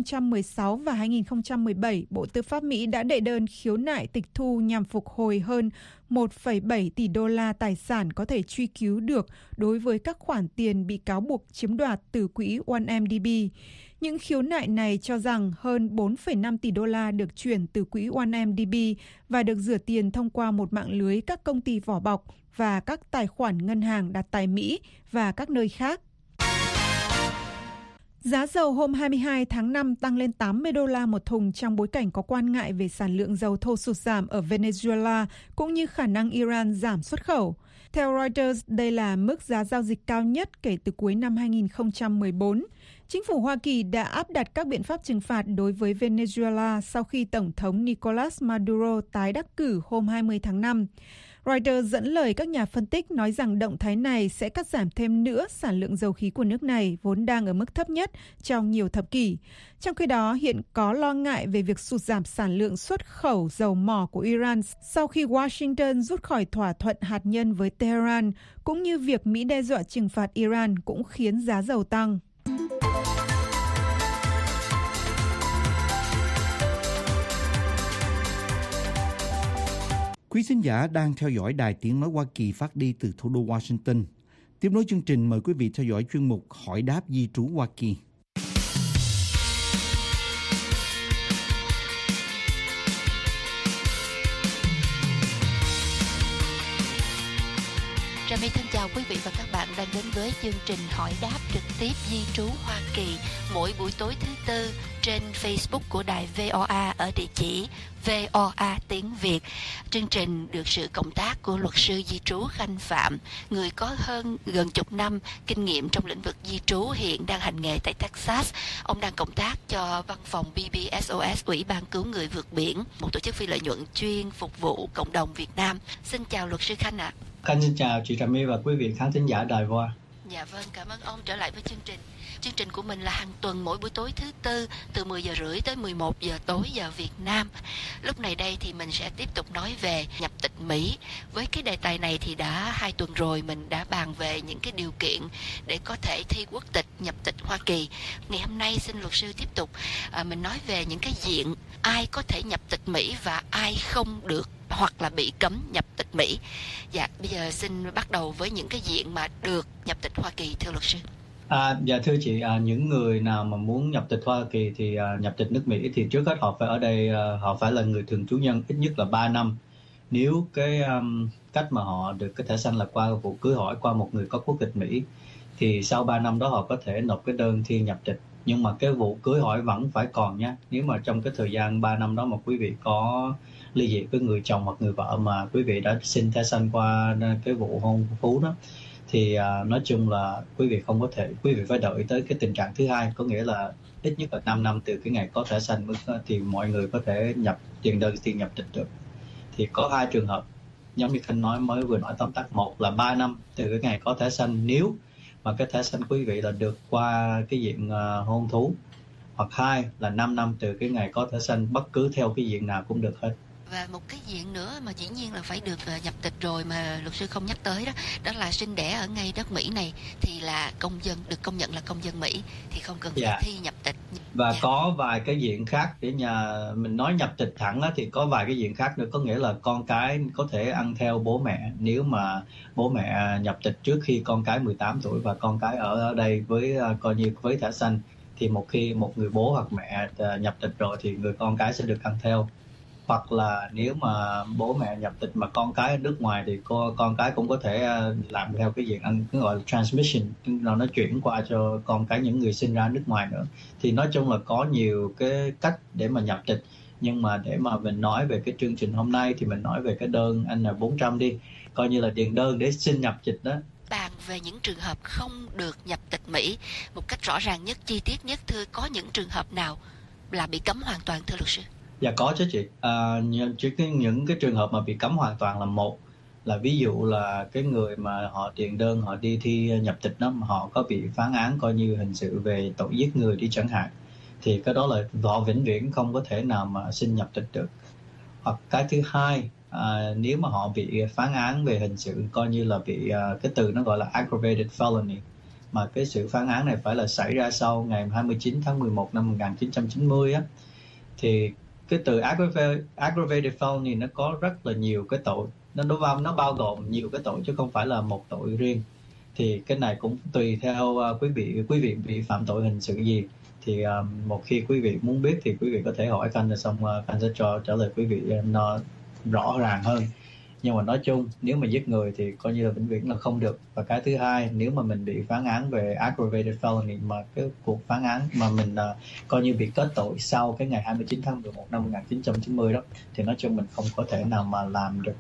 2016 và 2017, Bộ Tư pháp Mỹ đã đệ đơn khiếu nại tịch thu nhằm phục hồi hơn 1,7 tỷ đô la tài sản có thể truy cứu được đối với các khoản tiền bị cáo buộc chiếm đoạt từ quỹ 1MDB. Những khiếu nại này cho rằng hơn 4,5 tỷ đô la được chuyển từ quỹ 1MDB và được rửa tiền thông qua một mạng lưới các công ty vỏ bọc và các tài khoản ngân hàng đặt tại Mỹ và các nơi khác. Giá dầu hôm 22 tháng 5 tăng lên 80 đô la một thùng trong bối cảnh có quan ngại về sản lượng dầu thô sụt giảm ở Venezuela cũng như khả năng Iran giảm xuất khẩu. Theo Reuters, đây là mức giá giao dịch cao nhất kể từ cuối năm 2014. Chính phủ Hoa Kỳ đã áp đặt các biện pháp trừng phạt đối với Venezuela sau khi Tổng thống Nicolas Maduro tái đắc cử hôm 20 tháng 5. Reuters dẫn lời các nhà phân tích nói rằng động thái này sẽ cắt giảm thêm nữa sản lượng dầu khí của nước này vốn đang ở mức thấp nhất trong nhiều thập kỷ. Trong khi đó, hiện có lo ngại về việc sụt giảm sản lượng xuất khẩu dầu mỏ của Iran sau khi Washington rút khỏi thỏa thuận hạt nhân với Tehran, cũng như việc Mỹ đe dọa trừng phạt Iran cũng khiến giá dầu tăng. Quý thính giả đang theo dõi Đài Tiếng Nói Hoa Kỳ phát đi từ thủ đô Washington. Tiếp nối chương trình, mời quý vị theo dõi chuyên mục Hỏi đáp di trú Hoa Kỳ. Trà My thân chào quý vị và các bạn đang đến với chương trình Hỏi đáp trực tiếp di trú Hoa Kỳ mỗi buổi tối thứ Tư trên Facebook của đài VOA ở địa chỉ VOA tiếng Việt. Chương trình được sự cộng tác của luật sư di trú Khanh Phạm, người có hơn gần chục năm kinh nghiệm trong lĩnh vực di trú, hiện đang hành nghề tại Texas. Ông đang cộng tác cho văn phòng BBSOS, Ủy ban cứu người vượt biển, một tổ chức phi lợi nhuận chuyên phục vụ cộng đồng Việt Nam. Xin chào luật sư Khanh ạ. Khanh xin chào chị Trà My và quý vị khán thính giả Đài VOA. Dạ vâng, cảm ơn ông trở lại với chương trình. Chương trình của mình là hàng tuần mỗi buổi tối thứ Tư từ 10 giờ rưỡi tới 11 giờ tối giờ Việt Nam. Lúc này đây thì mình sẽ tiếp tục nói về nhập tịch Mỹ. Với cái đề tài này thì đã 2 tuần rồi mình đã bàn về những cái điều kiện để có thể thi quốc tịch, nhập tịch Hoa Kỳ. Ngày hôm nay xin luật sư tiếp tục mình nói về những cái diện ai có thể nhập tịch Mỹ và ai không được hoặc là bị cấm nhập tịch Mỹ. Dạ, bây giờ xin bắt đầu với những cái diện mà được nhập tịch Hoa Kỳ, thưa luật sư. Dạ thưa chị, những người nào mà muốn nhập tịch Hoa Kỳ thì nhập tịch nước Mỹ thì trước hết họ phải ở đây, họ phải là người thường trú nhân ít nhất là 3 năm. Nếu cái cách mà họ được cái thẻ xanh là qua vụ cưới hỏi qua một người có quốc tịch Mỹ thì sau 3 năm đó họ có thể nộp cái đơn thi nhập tịch. Nhưng mà cái vụ cưới hỏi vẫn phải còn nhé. Nếu mà trong cái thời gian 3 năm đó mà quý vị có ly dị với người chồng hoặc người vợ mà quý vị đã xin thẻ xanh qua cái vụ hôn thú đó thì nói chung là quý vị không có thể, quý vị phải đợi tới cái tình trạng thứ hai, có nghĩa là ít nhất là 5 năm từ cái ngày có thẻ xanh thì mọi người có thể nhập tiền đơn tiền nhập tịch được. Thì có 2 trường hợp giống như Khanh vừa nói tóm tắt. Một là 3 năm từ cái ngày có thẻ xanh nếu mà cái thẻ xanh quý vị là được qua cái diện hôn thú, hoặc 2 là 5 năm từ cái ngày có thẻ xanh bất cứ theo cái diện nào cũng được hết. Và một cái diện nữa mà dĩ nhiên là phải được nhập tịch rồi mà luật sư không nhắc tới đó, đó là sinh đẻ ở ngay đất Mỹ này thì là công dân, được công nhận là công dân Mỹ thì không cần phải thi nhập tịch. Và có vài cái diện khác để mình nói nhập tịch thẳng á, thì có vài cái diện khác nữa, có nghĩa là con cái có thể ăn theo bố mẹ nếu mà bố mẹ nhập tịch trước khi con cái 18 tuổi và con cái ở đây với coi như với thẻ xanh, thì một khi một người bố hoặc mẹ nhập tịch rồi thì người con cái sẽ được ăn theo. Hoặc là nếu mà bố mẹ nhập tịch mà con cái ở nước ngoài thì con cái cũng có thể làm theo cái diện ăn, cái gọi là transmission, nó chuyển qua cho con cái những người sinh ra nước ngoài nữa. Thì nói chung là có nhiều cái cách để mà nhập tịch. Nhưng mà để mà mình nói về cái chương trình hôm nay thì mình nói về cái đơn N400 đi, coi như là điền đơn để xin nhập tịch đó. Bàn về những trường hợp không được nhập tịch Mỹ một cách rõ ràng nhất, chi tiết nhất, thưa, có những trường hợp nào là bị cấm hoàn toàn, thưa luật sư? Dạ có chứ chị. Những cái trường hợp mà bị cấm hoàn toàn là một là ví dụ là cái người mà họ điền đơn họ đi thi nhập tịch đó mà họ có bị phán án coi như hình sự về tội giết người đi chẳng hạn, thì cái đó là họ vĩnh viễn không có thể nào mà xin nhập tịch được. Hoặc cái thứ hai, nếu mà họ bị phán án về hình sự coi như là bị cái từ nó gọi là aggravated felony, mà cái sự phán án này phải là xảy ra sau ngày 29 tháng 11 năm 1990 á, thì cái từ aggravated felony nó có rất là nhiều cái tội, nó bao gồm nhiều cái tội chứ không phải là một tội riêng. Thì cái này cũng tùy theo quý vị bị phạm tội hình sự gì. Thì một khi quý vị muốn biết thì quý vị có thể hỏi Khanh, rồi xong Khanh sẽ trả lời quý vị nó rõ ràng hơn. Nhưng mà nói chung nếu mà giết người thì coi như là vĩnh viễn là không được. Và cái thứ hai, nếu mà mình bị phán án về aggravated felony mà cái cuộc phán án mà mình coi như bị kết tội sau cái ngày 29 tháng 11 năm 1990 đó, thì nói chung mình không có thể nào mà làm được.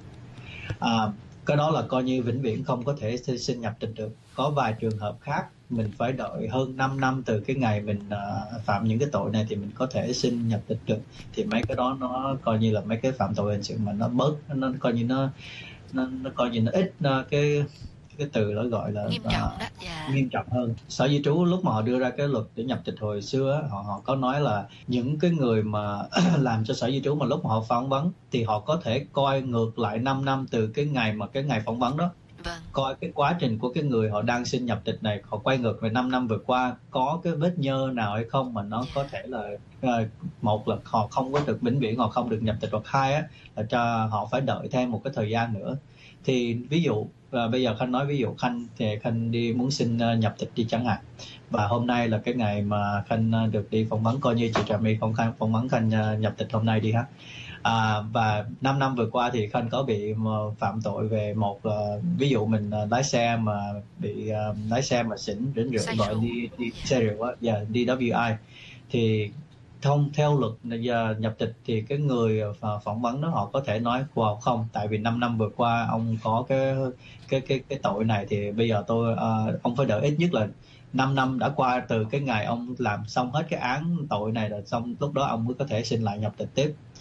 Cái đó là coi như vĩnh viễn không có thể xin nhập tịch được. Có vài trường hợp khác mình phải đợi hơn 5 năm từ cái ngày mình phạm những cái tội này thì mình có thể xin nhập tịch được. Thì mấy cái đó nó coi như là mấy cái phạm tội hình sự mà nó bớt, nó coi như nó coi như nó ít cái từ nó gọi là nghiêm trọng đó. Nghiêm trọng hơn. Sở Di trú lúc mà họ đưa ra cái luật để nhập tịch hồi xưa họ có nói là những cái người mà làm cho Sở Di trú mà lúc mà họ phỏng vấn thì họ có thể coi ngược lại 5 năm từ cái ngày phỏng vấn đó. Vâng. Coi cái quá trình của cái người họ đang xin nhập tịch này, họ quay ngược về 5 năm vừa qua có cái vết nhơ nào hay không mà nó có thể là một là họ không có được vĩnh viễn, họ không được nhập tịch, hoặc hai á là cho họ phải đợi thêm một cái thời gian nữa. Thì ví dụ bây giờ Khanh nói ví dụ Khanh đi muốn xin nhập tịch đi chẳng hạn, và hôm nay là cái ngày mà Khanh được đi phỏng vấn, coi như chị Trà My phỏng vấn Khanh nhập tịch hôm nay đi ha. Và 5 năm vừa qua thì Khanh có bị phạm tội về ví dụ mình lái xe mà bị lái xe mà xỉn đến rượu, gọi đi xe rượu á, DWI, thì theo luật nhập tịch thì cái người phỏng vấn đó họ có thể nói không, tại vì 5 năm vừa qua ông có cái tội này thì bây giờ ông phải đợi ít nhất là 5 năm đã qua từ cái ngày ông làm xong hết cái án tội này rồi, xong lúc đó ông mới có thể xin lại nhập tịch tiếp.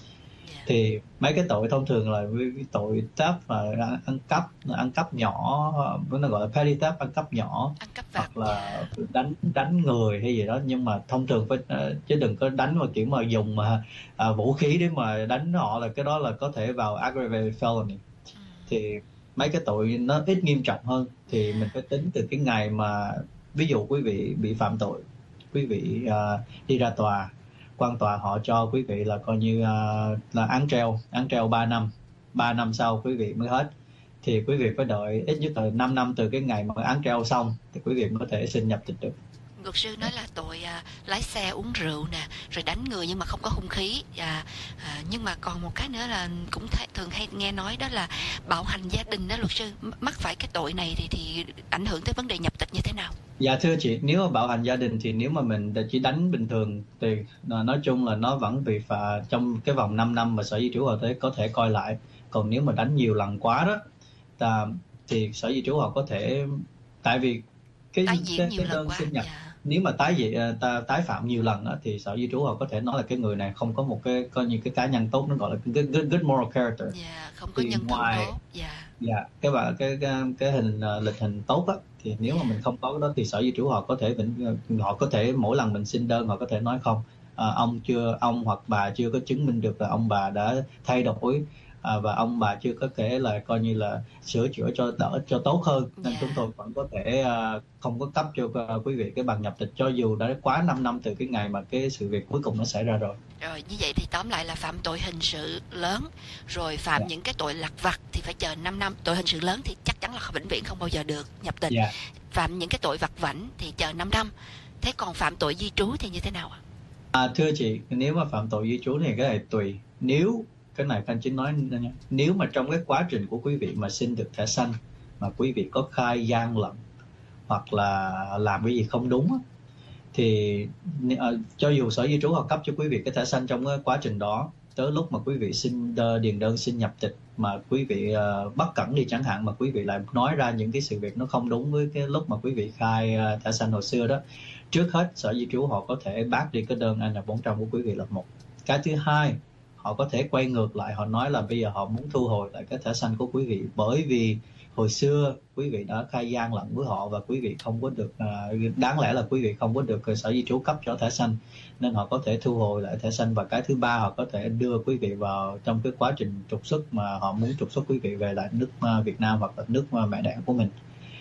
Thì mấy cái tội thông thường là tội theft và ăn cắp nhỏ, nó gọi là petty theft, ăn cắp nhỏ, Ăn cắp vặt. hoặc là đánh người hay gì đó, nhưng mà thông thường phải chứ đừng có đánh mà kiểu mà dùng vũ khí để mà đánh họ, là cái đó là có thể vào aggravated felony. Thì mấy cái tội nó ít nghiêm trọng hơn thì mình phải tính từ cái ngày mà ví dụ quý vị bị phạm tội, quý vị đi ra tòa, quan tòa họ cho quý vị là coi như là án treo 3 năm sau quý vị mới hết, thì quý vị phải đợi ít nhất là 5 năm từ cái ngày mà án treo xong thì quý vị mới có thể xin nhập tịch được. Luật sư nói là tội lái xe uống rượu nè, rồi đánh người nhưng mà không có hung khí, nhưng mà còn một cái nữa là cũng thường hay nghe nói đó là bạo hành gia đình đó luật sư. Mắc phải cái tội này thì ảnh hưởng tới vấn đề nhập tịch như thế nào? Dạ thưa chị, nếu mà bạo hành gia đình thì nếu mà mình chỉ đánh bình thường thì nói chung là nó vẫn bị phạt trong cái vòng 5 năm mà Sở Di trú họ có thể coi lại. Còn nếu mà đánh nhiều lần quá đó thì Sở Di trú họ có thể, tại vì cái đơn xin nhập, nếu mà tái phạm nhiều lần đó, thì Sở Di trú họ có thể nói là cái người này không có một cái coi như cái cá nhân tốt, nó gọi là good moral character. Không có nhân phẩm tốt. Cái lịch hình tốt á, thì nếu mà mình không có cái đó thì Sở Di trú họ có thể mỗi lần mình xin đơn họ có thể nói không, ông hoặc bà chưa có chứng minh được là ông bà đã thay đổi, và ông bà chưa có thể là coi như là sửa chữa cho tốt hơn, nên chúng tôi vẫn có thể không có cấp cho quý vị cái bằng nhập tịch cho dù đã quá 5 năm từ cái ngày mà cái sự việc cuối cùng nó xảy ra rồi. Rồi như vậy thì tóm lại là phạm tội hình sự lớn, rồi phạm những cái tội lặt vặt thì phải chờ 5 năm. Tội hình sự lớn thì chắc chắn là vĩnh viễn không bao giờ được nhập tịch. Phạm những cái tội vặt vãnh thì chờ 5 năm. Thế còn phạm tội di trú thì như thế nào ạ? Thưa chị, nếu mà phạm tội di trú thì cái này tùy. Nếu cái này Khanh Chính nói nha, nếu mà trong cái quá trình của quý vị mà xin được thẻ xanh mà quý vị có khai gian lận hoặc là làm cái gì không đúng thì cho dù Sở Di trú họ cấp cho quý vị cái thẻ xanh trong cái quá trình đó, tới lúc mà quý vị điền đơn xin nhập tịch mà quý vị bất cẩn đi chẳng hạn, mà quý vị lại nói ra những cái sự việc nó không đúng với cái lúc mà quý vị khai thẻ xanh hồi xưa đó, trước hết Sở Di trú họ có thể bác đi cái đơn N400 của quý vị là một. Cái thứ hai, họ có thể quay ngược lại, họ nói là bây giờ họ muốn thu hồi lại cái thẻ xanh của quý vị, bởi vì hồi xưa quý vị đã khai gian lận với họ và quý vị không có được, đáng lẽ là quý vị không có được Sở Di trú cấp cho thẻ xanh, nên họ có thể thu hồi lại thẻ xanh. Và cái thứ ba, họ có thể đưa quý vị vào trong cái quá trình trục xuất mà họ muốn trục xuất quý vị về lại nước Việt Nam hoặc là nước mẹ đẻ của mình.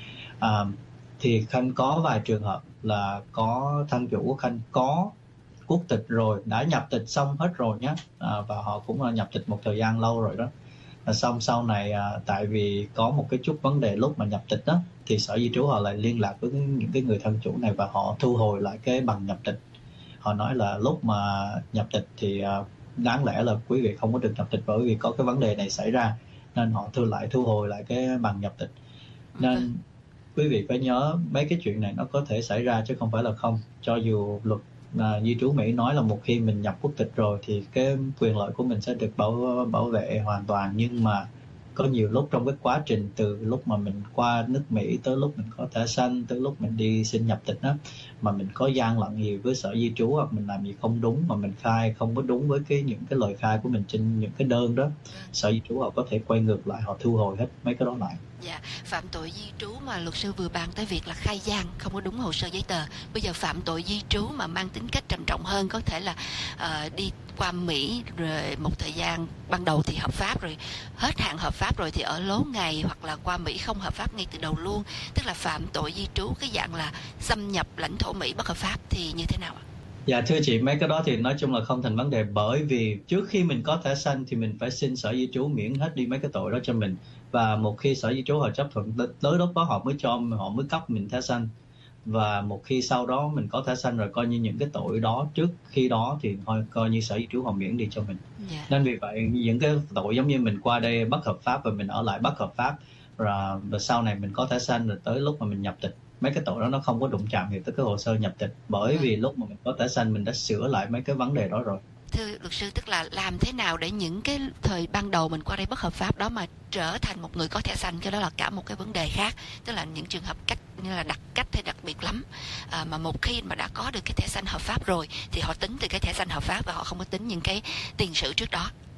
Thì Khanh có vài trường hợp là có thân chủ của Khanh có quốc tịch rồi, đã nhập tịch xong hết rồi nhé, và họ cũng nhập tịch một thời gian lâu rồi đó. Xong sau này tại vì có một cái chút vấn đề lúc mà nhập tịch đó, thì Sở Di trú họ lại liên lạc với những cái người thân chủ này và họ thu hồi lại cái bằng nhập tịch. Họ nói là lúc mà nhập tịch thì đáng lẽ là quý vị không có được nhập tịch bởi vì có cái vấn đề này xảy ra, nên họ thu hồi lại cái bằng nhập tịch. Nên quý vị phải nhớ mấy cái chuyện này nó có thể xảy ra chứ không phải là không. Cho dù luật di trú Mỹ nói là một khi mình nhập quốc tịch rồi thì cái quyền lợi của mình sẽ được bảo vệ hoàn toàn, nhưng mà có nhiều lúc trong cái quá trình từ lúc mà mình qua nước Mỹ tới lúc mình có thẻ xanh tới lúc mình đi xin nhập tịch đó, mà mình có gian lận gì với Sở Di trú hoặc mình làm gì không đúng mà mình khai không có đúng với những cái lời khai của mình trên những cái đơn đó, Sở Di trú họ có thể quay ngược lại, họ thu hồi hết mấy cái đó lại. Phạm tội di trú mà luật sư vừa bàn tới việc là khai gian không có đúng hồ sơ giấy tờ. Bây giờ phạm tội di trú mà mang tính cách trầm trọng hơn, có thể là đi qua Mỹ rồi một thời gian ban đầu thì hợp pháp, rồi hết hạn hợp pháp rồi thì ở lố ngày, hoặc là qua Mỹ không hợp pháp ngay từ đầu luôn, tức là phạm tội di trú cái dạng là xâm nhập lãnh thổ Mỹ bất hợp pháp, thì như thế nào ạ? Dạ thưa chị, mấy cái đó thì nói chung là không thành vấn đề, bởi vì trước khi mình có thẻ xanh thì mình phải xin Sở Di trú miễn hết đi mấy cái tội đó cho mình, và một khi Sở Di trú họ chấp thuận tới lúc đó họ mới cấp mình thẻ xanh, và một khi sau đó mình có thẻ xanh rồi coi như những cái tội đó trước khi đó thì thôi coi như Sở Di trú họ miễn đi cho mình. Nên vì vậy những cái tội giống như mình qua đây bất hợp pháp và mình ở lại bất hợp pháp, và sau này mình có thẻ xanh rồi tới lúc mà mình nhập tịch, mấy cái tội đó nó không có đụng chạm gì tới cái hồ sơ nhập tịch, bởi vì lúc mà mình có thẻ xanh mình đã sửa lại mấy cái vấn đề đó rồi. Thưa luật sư, tức là làm thế nào để những cái thời ban đầu mình qua đây bất hợp pháp đó mà trở thành một người có thẻ xanh, cái đó là cả một cái vấn đề khác. Tức là những trường hợp cách như là đặc cách hay đặc biệt lắm, mà một khi mà đã có được cái thẻ xanh hợp pháp rồi thì họ tính từ cái thẻ xanh hợp pháp và họ không có tính những cái tiền sử trước đó.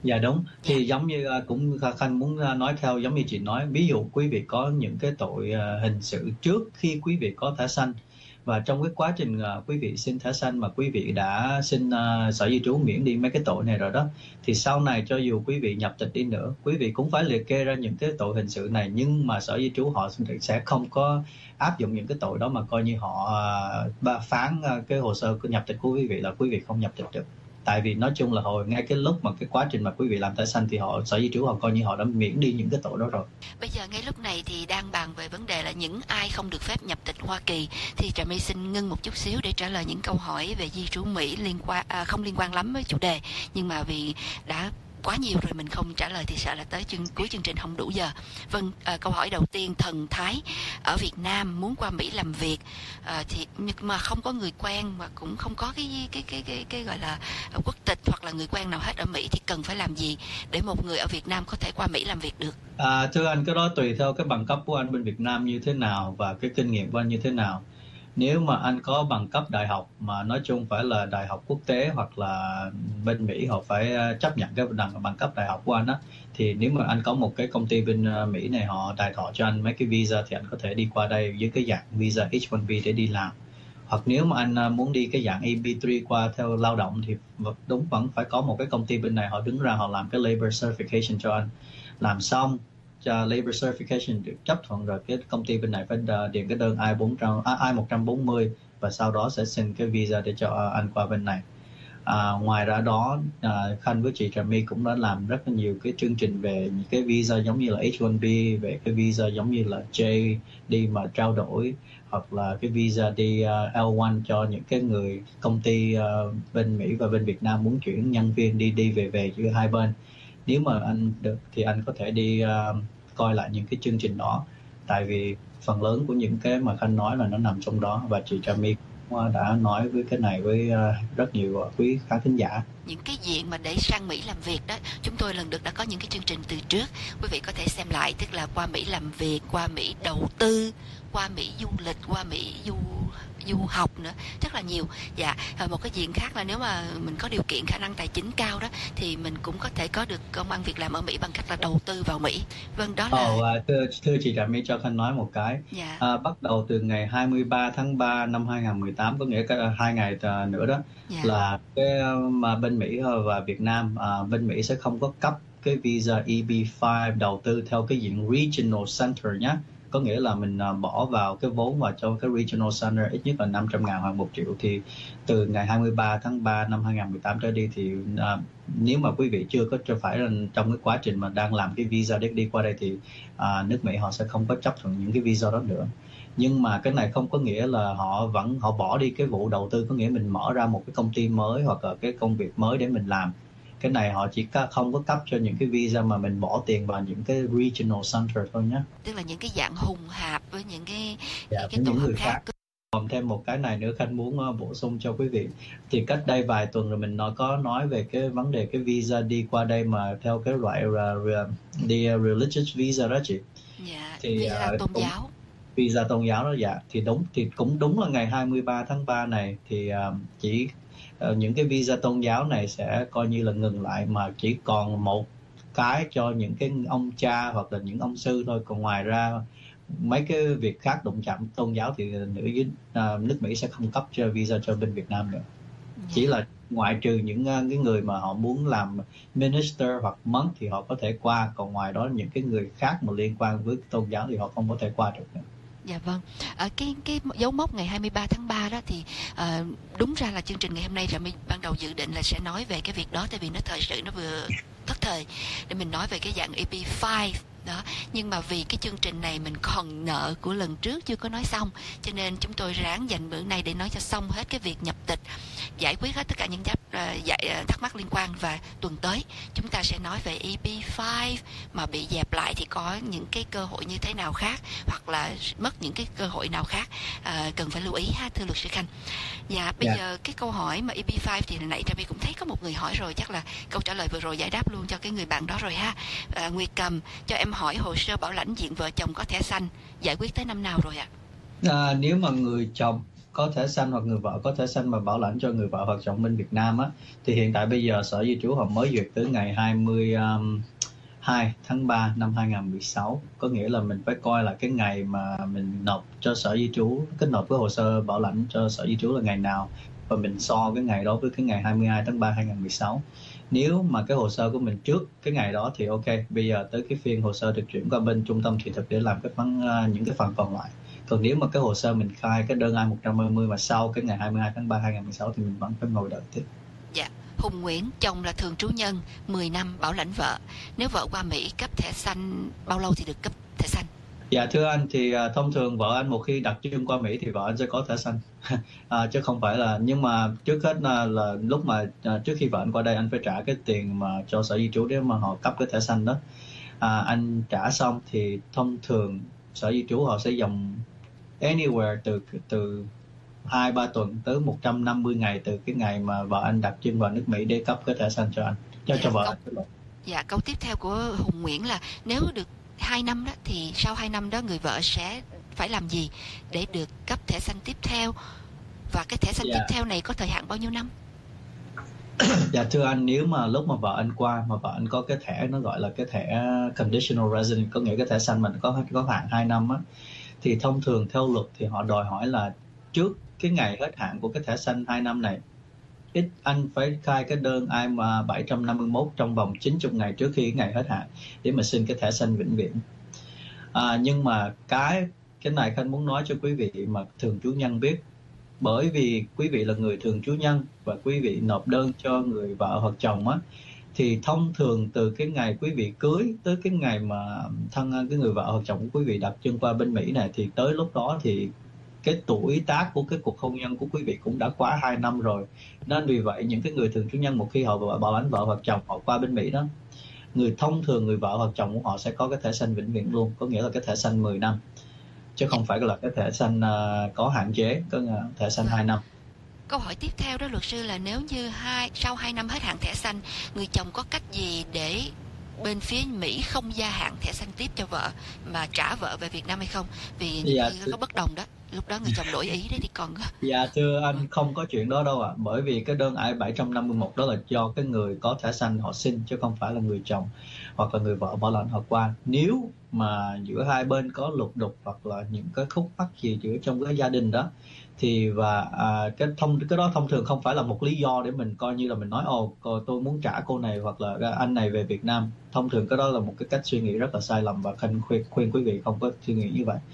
Dạ đúng. Thì giống như cũng Khanh muốn nói theo giống như chị nói, ví dụ quý vị có những cái tội hình sự trước khi quý vị có thẻ xanh, và trong cái quá trình quý vị xin thẻ xanh mà quý vị đã xin sở di trú miễn đi mấy cái tội này rồi đó, thì sau này cho dù quý vị nhập tịch đi nữa, quý vị cũng phải liệt kê ra những cái tội hình sự này, nhưng mà sở di trú họ sẽ không có áp dụng những cái tội đó, mà coi như họ phán cái hồ sơ nhập tịch của quý vị là quý vị không nhập tịch được. Tại vì nói chung là hồi ngay cái lúc mà cái quá trình mà quý vị làm thẻ xanh thì sở di trú họ coi như họ đã miễn đi những cái tội đó rồi. Bây giờ ngay lúc này thì đang bàn về vấn đề là những ai không được phép nhập tịch Hoa Kỳ, thì Trà My xin ngưng một chút xíu để trả lời những câu hỏi về di trú Mỹ không liên quan lắm với chủ đề, nhưng mà vì đã quá nhiều rồi mình không trả lời thì sợ là tới cuối chương trình không đủ giờ. Vâng, câu hỏi đầu tiên, thần Thái ở Việt Nam muốn qua Mỹ làm việc thì mà không có người quen và cũng không có cái gọi là quốc tịch hoặc là người quen nào hết ở Mỹ thì cần phải làm gì để một người ở Việt Nam có thể qua Mỹ làm việc được? Thưa anh, cái đó tùy theo cái bằng cấp của anh bên Việt Nam như thế nào và cái kinh nghiệm của anh như thế nào. Nếu mà anh có bằng cấp đại học mà nói chung phải là đại học quốc tế hoặc là bên Mỹ họ phải chấp nhận cái bằng cấp đại học của anh á, thì nếu mà anh có một cái công ty bên Mỹ này họ đài thọ cho anh mấy cái visa thì anh có thể đi qua đây với cái dạng visa H1B để đi làm. Hoặc nếu mà anh muốn đi cái dạng EB3 qua theo lao động thì đúng vẫn phải có một cái công ty bên này họ đứng ra họ làm cái labor certification cho anh. Làm xong cho labor certification được chấp thuận rồi, cái công ty bên này phải điền cái đơn I-140 và sau đó sẽ xin cái visa để cho anh qua bên này. Ngoài ra đó, Khanh với chị Trà My cũng đã làm rất là nhiều cái chương trình về những cái visa giống như là H1B, về cái visa giống như là J đi mà trao đổi, hoặc là cái visa đi L1 cho những cái người công ty bên Mỹ và bên Việt Nam muốn chuyển nhân viên đi về giữa hai bên. Nếu mà anh được thì anh có thể đi coi lại những cái chương trình đó, tại vì phần lớn của những cái mà Khanh nói là nó nằm trong đó, và chị Trà My đã nói với cái này với rất nhiều quý khán thính giả. Những cái diện mà để sang Mỹ làm việc đó, chúng tôi lần lượt đã có những cái chương trình từ trước, quý vị có thể xem lại, tức là qua Mỹ làm việc, qua Mỹ đầu tư, qua Mỹ du lịch, qua Mỹ du học nữa, rất là nhiều. Dạ, một cái diện khác là nếu mà mình có điều kiện khả năng tài chính cao đó thì mình cũng có thể có được công ăn việc làm ở Mỹ bằng cách là đầu tư vào Mỹ. Vâng, đó là thưa chị Trà My, cho Khanh nói một cái. Dạ. Bắt đầu từ ngày 23 tháng 3 năm 2018, có nghĩa là 2 ngày nữa đó. Dạ. Là cái mà bên Mỹ và Việt Nam, bên Mỹ sẽ không có cấp cái visa EB5 đầu tư theo cái diện regional center nhé. Có nghĩa là mình bỏ vào cái vốn vào trong cái regional center ít nhất là 500.000 hoặc 1 triệu. Thì từ ngày 23 tháng 3 năm 2018 trở đi thì nếu mà quý vị chưa có phải là trong cái quá trình mà đang làm cái visa để đi qua đây thì nước Mỹ họ sẽ không có chấp thuận những cái visa đó nữa. Nhưng mà cái này không có nghĩa là họ bỏ đi cái vụ đầu tư, có nghĩa mình mở ra một cái công ty mới hoặc là cái công việc mới để mình làm. Cái này họ chỉ không có cấp cho những cái visa mà mình bỏ tiền vào những cái regional center thôi nhé. Tức là những cái dạng hùng hạp với những cái tổ hợp khác. Còn thêm một cái này nữa Khanh muốn bổ sung cho quý vị. Thì cách đây vài tuần rồi mình có nói về cái vấn đề cái visa đi qua đây mà theo cái loại đi religious visa đó chị. Dạ, thì visa tôn giáo. Visa tôn giáo đó, dạ. Thì cũng đúng là ngày 23 tháng 3 này thì chỉ những cái visa tôn giáo này sẽ coi như là ngừng lại, mà chỉ còn một cái cho những cái ông cha hoặc là những ông sư thôi. Còn ngoài ra mấy cái việc khác đụng chạm tôn giáo thì nước Mỹ sẽ không cấp cho visa cho bên Việt Nam nữa. Chỉ là ngoại trừ những cái người mà họ muốn làm minister hoặc monk thì họ có thể qua, còn ngoài đó những cái người khác mà liên quan với tôn giáo thì họ không có thể qua được nữa. Dạ vâng, cái dấu mốc ngày 23 tháng 3 đó thì đúng ra là chương trình ngày hôm nay Trà My ban đầu dự định là sẽ nói về cái việc đó, tại vì nó thời sự nó vừa thất thời để mình nói về cái dạng EP5 đó. Nhưng mà vì cái chương trình này mình còn nợ của lần trước chưa có nói xong, cho nên chúng tôi ráng dành bữa nay để nói cho xong hết cái việc nhập tịch, giải quyết hết tất cả những thắc mắc liên quan. Và tuần tới chúng ta sẽ nói về EP5 mà bị dẹp lại thì có những cái cơ hội như thế nào khác, hoặc là mất những cái cơ hội nào khác cần phải lưu ý ha, thưa luật sư Khanh. Dạ, bây giờ cái câu hỏi mà EP5 thì nãy Trà My cũng thấy có một người hỏi rồi, chắc là câu trả lời vừa rồi giải đáp luôn cho cái người bạn đó rồi ha. Nguyệt Cầm, cho em hỏi hồ sơ bảo lãnh diện vợ chồng có thẻ xanh giải quyết tới năm nào rồi ạ? Nếu mà người chồng có thẻ xanh hoặc người vợ có thẻ xanh mà bảo lãnh cho người vợ hoặc chồng bên Việt Nam á, thì hiện tại bây giờ Sở Di trú họ mới duyệt tới ngày 22 tháng 3 năm 2016. Có nghĩa là mình phải coi là cái ngày mà mình nộp cho Sở Di trú, cái nộp cái hồ sơ bảo lãnh cho Sở Di trú là ngày nào, và mình so cái ngày đó với cái ngày 22 tháng 3 2016. Nếu mà cái hồ sơ của mình trước cái ngày đó thì ok, bây giờ tới cái phiên hồ sơ được chuyển qua bên trung tâm thị thực để làm những cái phần còn lại. Còn nếu mà cái hồ sơ mình khai cái đơn I-130 mà sau cái ngày 22 tháng 3 2016 thì mình vẫn phải ngồi đợi tiếp. Dạ, Hùng Nguyễn, chồng là thường trú nhân, 10 năm bảo lãnh vợ. Nếu vợ qua Mỹ cấp thẻ xanh, bao lâu thì được cấp thẻ xanh? Dạ thưa anh, thì thông thường vợ anh một khi đặt chân qua Mỹ thì vợ anh sẽ có thẻ xanh. Chứ không phải là, nhưng mà trước hết là lúc mà trước khi vợ anh qua đây anh phải trả cái tiền mà cho Sở Di trú để mà họ cấp cái thẻ xanh đó. Anh trả xong thì thông thường Sở Di trú họ sẽ dòng anywhere từ 2-3 tuần tới 150 ngày từ cái ngày mà vợ anh đặt chân vào nước Mỹ để cấp cái thẻ xanh cho anh, cho vợ anh. Dạ, câu tiếp theo của Hùng Nguyễn là nếu được 2 năm đó thì sau 2 năm đó người vợ sẽ phải làm gì để được cấp thẻ xanh tiếp theo, và cái thẻ xanh tiếp theo này có thời hạn bao nhiêu năm? Dạ thưa anh, nếu mà lúc mà vợ anh qua mà vợ anh có cái thẻ nó gọi là cái thẻ conditional resident, có nghĩa cái thẻ xanh mình có hạn 2 năm á, thì thông thường theo luật thì họ đòi hỏi là trước cái ngày hết hạn của cái thẻ xanh 2 năm này, anh phải khai cái đơn I-751 trong vòng 90 ngày trước khi ngày hết hạn để mà xin cái thẻ xanh vĩnh viễn. Nhưng mà cái này Khanh muốn nói cho quý vị mà thường trú nhân biết, bởi vì quý vị là người thường trú nhân và quý vị nộp đơn cho người vợ hoặc chồng á, thì thông thường từ cái ngày quý vị cưới tới cái ngày mà cái người vợ hoặc chồng của quý vị đặt chân qua bên Mỹ này, thì tới lúc đó thì cái tuổi tác của cái cuộc hôn nhân của quý vị cũng đã quá 2 năm rồi. Nên vì vậy những cái người thường trú nhân một khi họ bảo lãnh vợ hoặc chồng họ qua bên Mỹ đó, thông thường người vợ hoặc chồng của họ sẽ có cái thẻ xanh vĩnh viễn luôn, có nghĩa là cái thẻ xanh 10 năm chứ không phải là cái thẻ xanh có hạn chế, có thẻ xanh 2 năm. Câu hỏi tiếp theo đó luật sư là nếu như sau 2 năm hết hạn thẻ xanh, người chồng có cách gì để bên phía Mỹ không gia hạn thẻ xanh tiếp cho vợ mà trả vợ về Việt Nam hay không? Vì có bất đồng đó, lúc đó người chồng đổi ý đấy thì còn... Dạ thưa anh, không có chuyện đó đâu ạ. Bởi vì cái đơn I-751 đó là do cái người có thẻ xanh họ xin, chứ không phải là người chồng hoặc là người vợ bảo lãnh họ qua. Nếu mà giữa hai bên có lục đục hoặc là những cái khúc mắc gì giữa trong cái gia đình đó, thì cái đó thông thường không phải là một lý do để mình coi như là mình nói tôi muốn trả cô này hoặc là anh này về Việt Nam. Thông thường cái đó là một cái cách suy nghĩ rất là sai lầm, và Khanh khuyên quý vị không có suy nghĩ như vậy.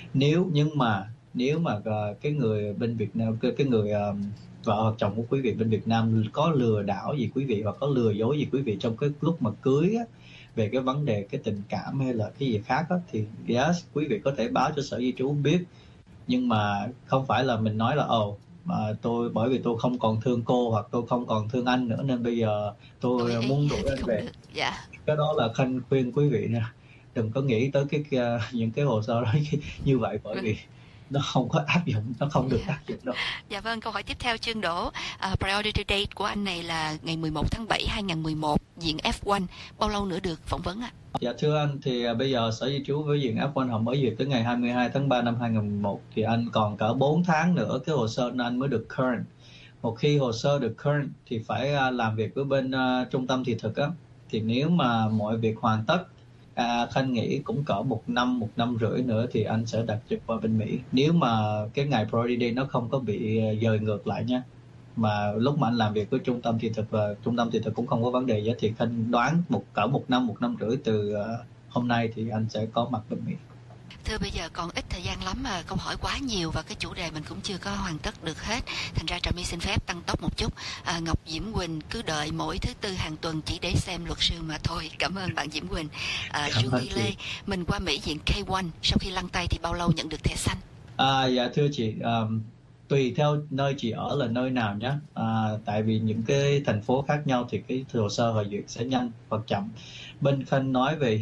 Nếu mà cái người bên Việt Nam, cái người vợ hoặc chồng của quý vị bên Việt Nam có lừa đảo gì quý vị hoặc có lừa dối gì quý vị trong cái lúc mà cưới á, về cái vấn đề cái tình cảm hay là cái gì khác á, thì quý vị có thể báo cho Sở Di trú biết. Nhưng mà không phải là mình nói là bởi vì tôi không còn thương cô hoặc tôi không còn thương anh nữa nên bây giờ tôi muốn đuổi anh về. Cái đó là Khanh khuyên quý vị nha, đừng có nghĩ tới những cái hồ sơ đó như vậy, bởi vì nó không có áp dụng, nó không được áp dụng đâu. Dạ vâng, câu hỏi tiếp theo Trương Đỗ. Priority date của anh này là ngày 11 tháng 7 2011, diện F1, bao lâu nữa được phỏng vấn ạ? Dạ thưa anh, thì bây giờ Sở Di trú với diện F1 họ mới duyệt tới ngày 22 tháng 3 năm 2011, thì anh còn cỡ 4 tháng nữa cái hồ sơ anh mới được current. Một khi hồ sơ được current thì phải làm việc với bên trung tâm thị thực á, thì nếu mà mọi việc hoàn tất, Khanh nghĩ cũng cỡ 1 năm rưỡi nữa thì anh sẽ đặt chân qua bên Mỹ. Nếu mà cái ngày priority day nó không có bị dời ngược lại nha, mà lúc mà anh làm việc với trung tâm thị thực và trung tâm thị thực cũng không có vấn đề gì, thì Khanh đoán cỡ 1 năm rưỡi từ hôm nay thì anh sẽ có mặt bên Mỹ. Thưa, bây giờ còn ít thời gian lắm mà câu hỏi quá nhiều và cái chủ đề mình cũng chưa có hoàn tất được hết. Thành ra Trà My xin phép tăng tốc một chút. Ngọc Diễm Quỳnh cứ đợi mỗi thứ Tư hàng tuần chỉ để xem luật sư mà thôi. Cảm ơn bạn Diễm Quỳnh. Julie Lê, mình qua Mỹ diện K1 sau khi lăn tay thì bao lâu nhận được thẻ xanh? Dạ thưa chị, tùy theo nơi chị ở là nơi nào nhé. Tại vì những cái thành phố khác nhau thì cái hồ sơ họ duyệt sẽ nhanh hoặc chậm. Bên Khanh nói về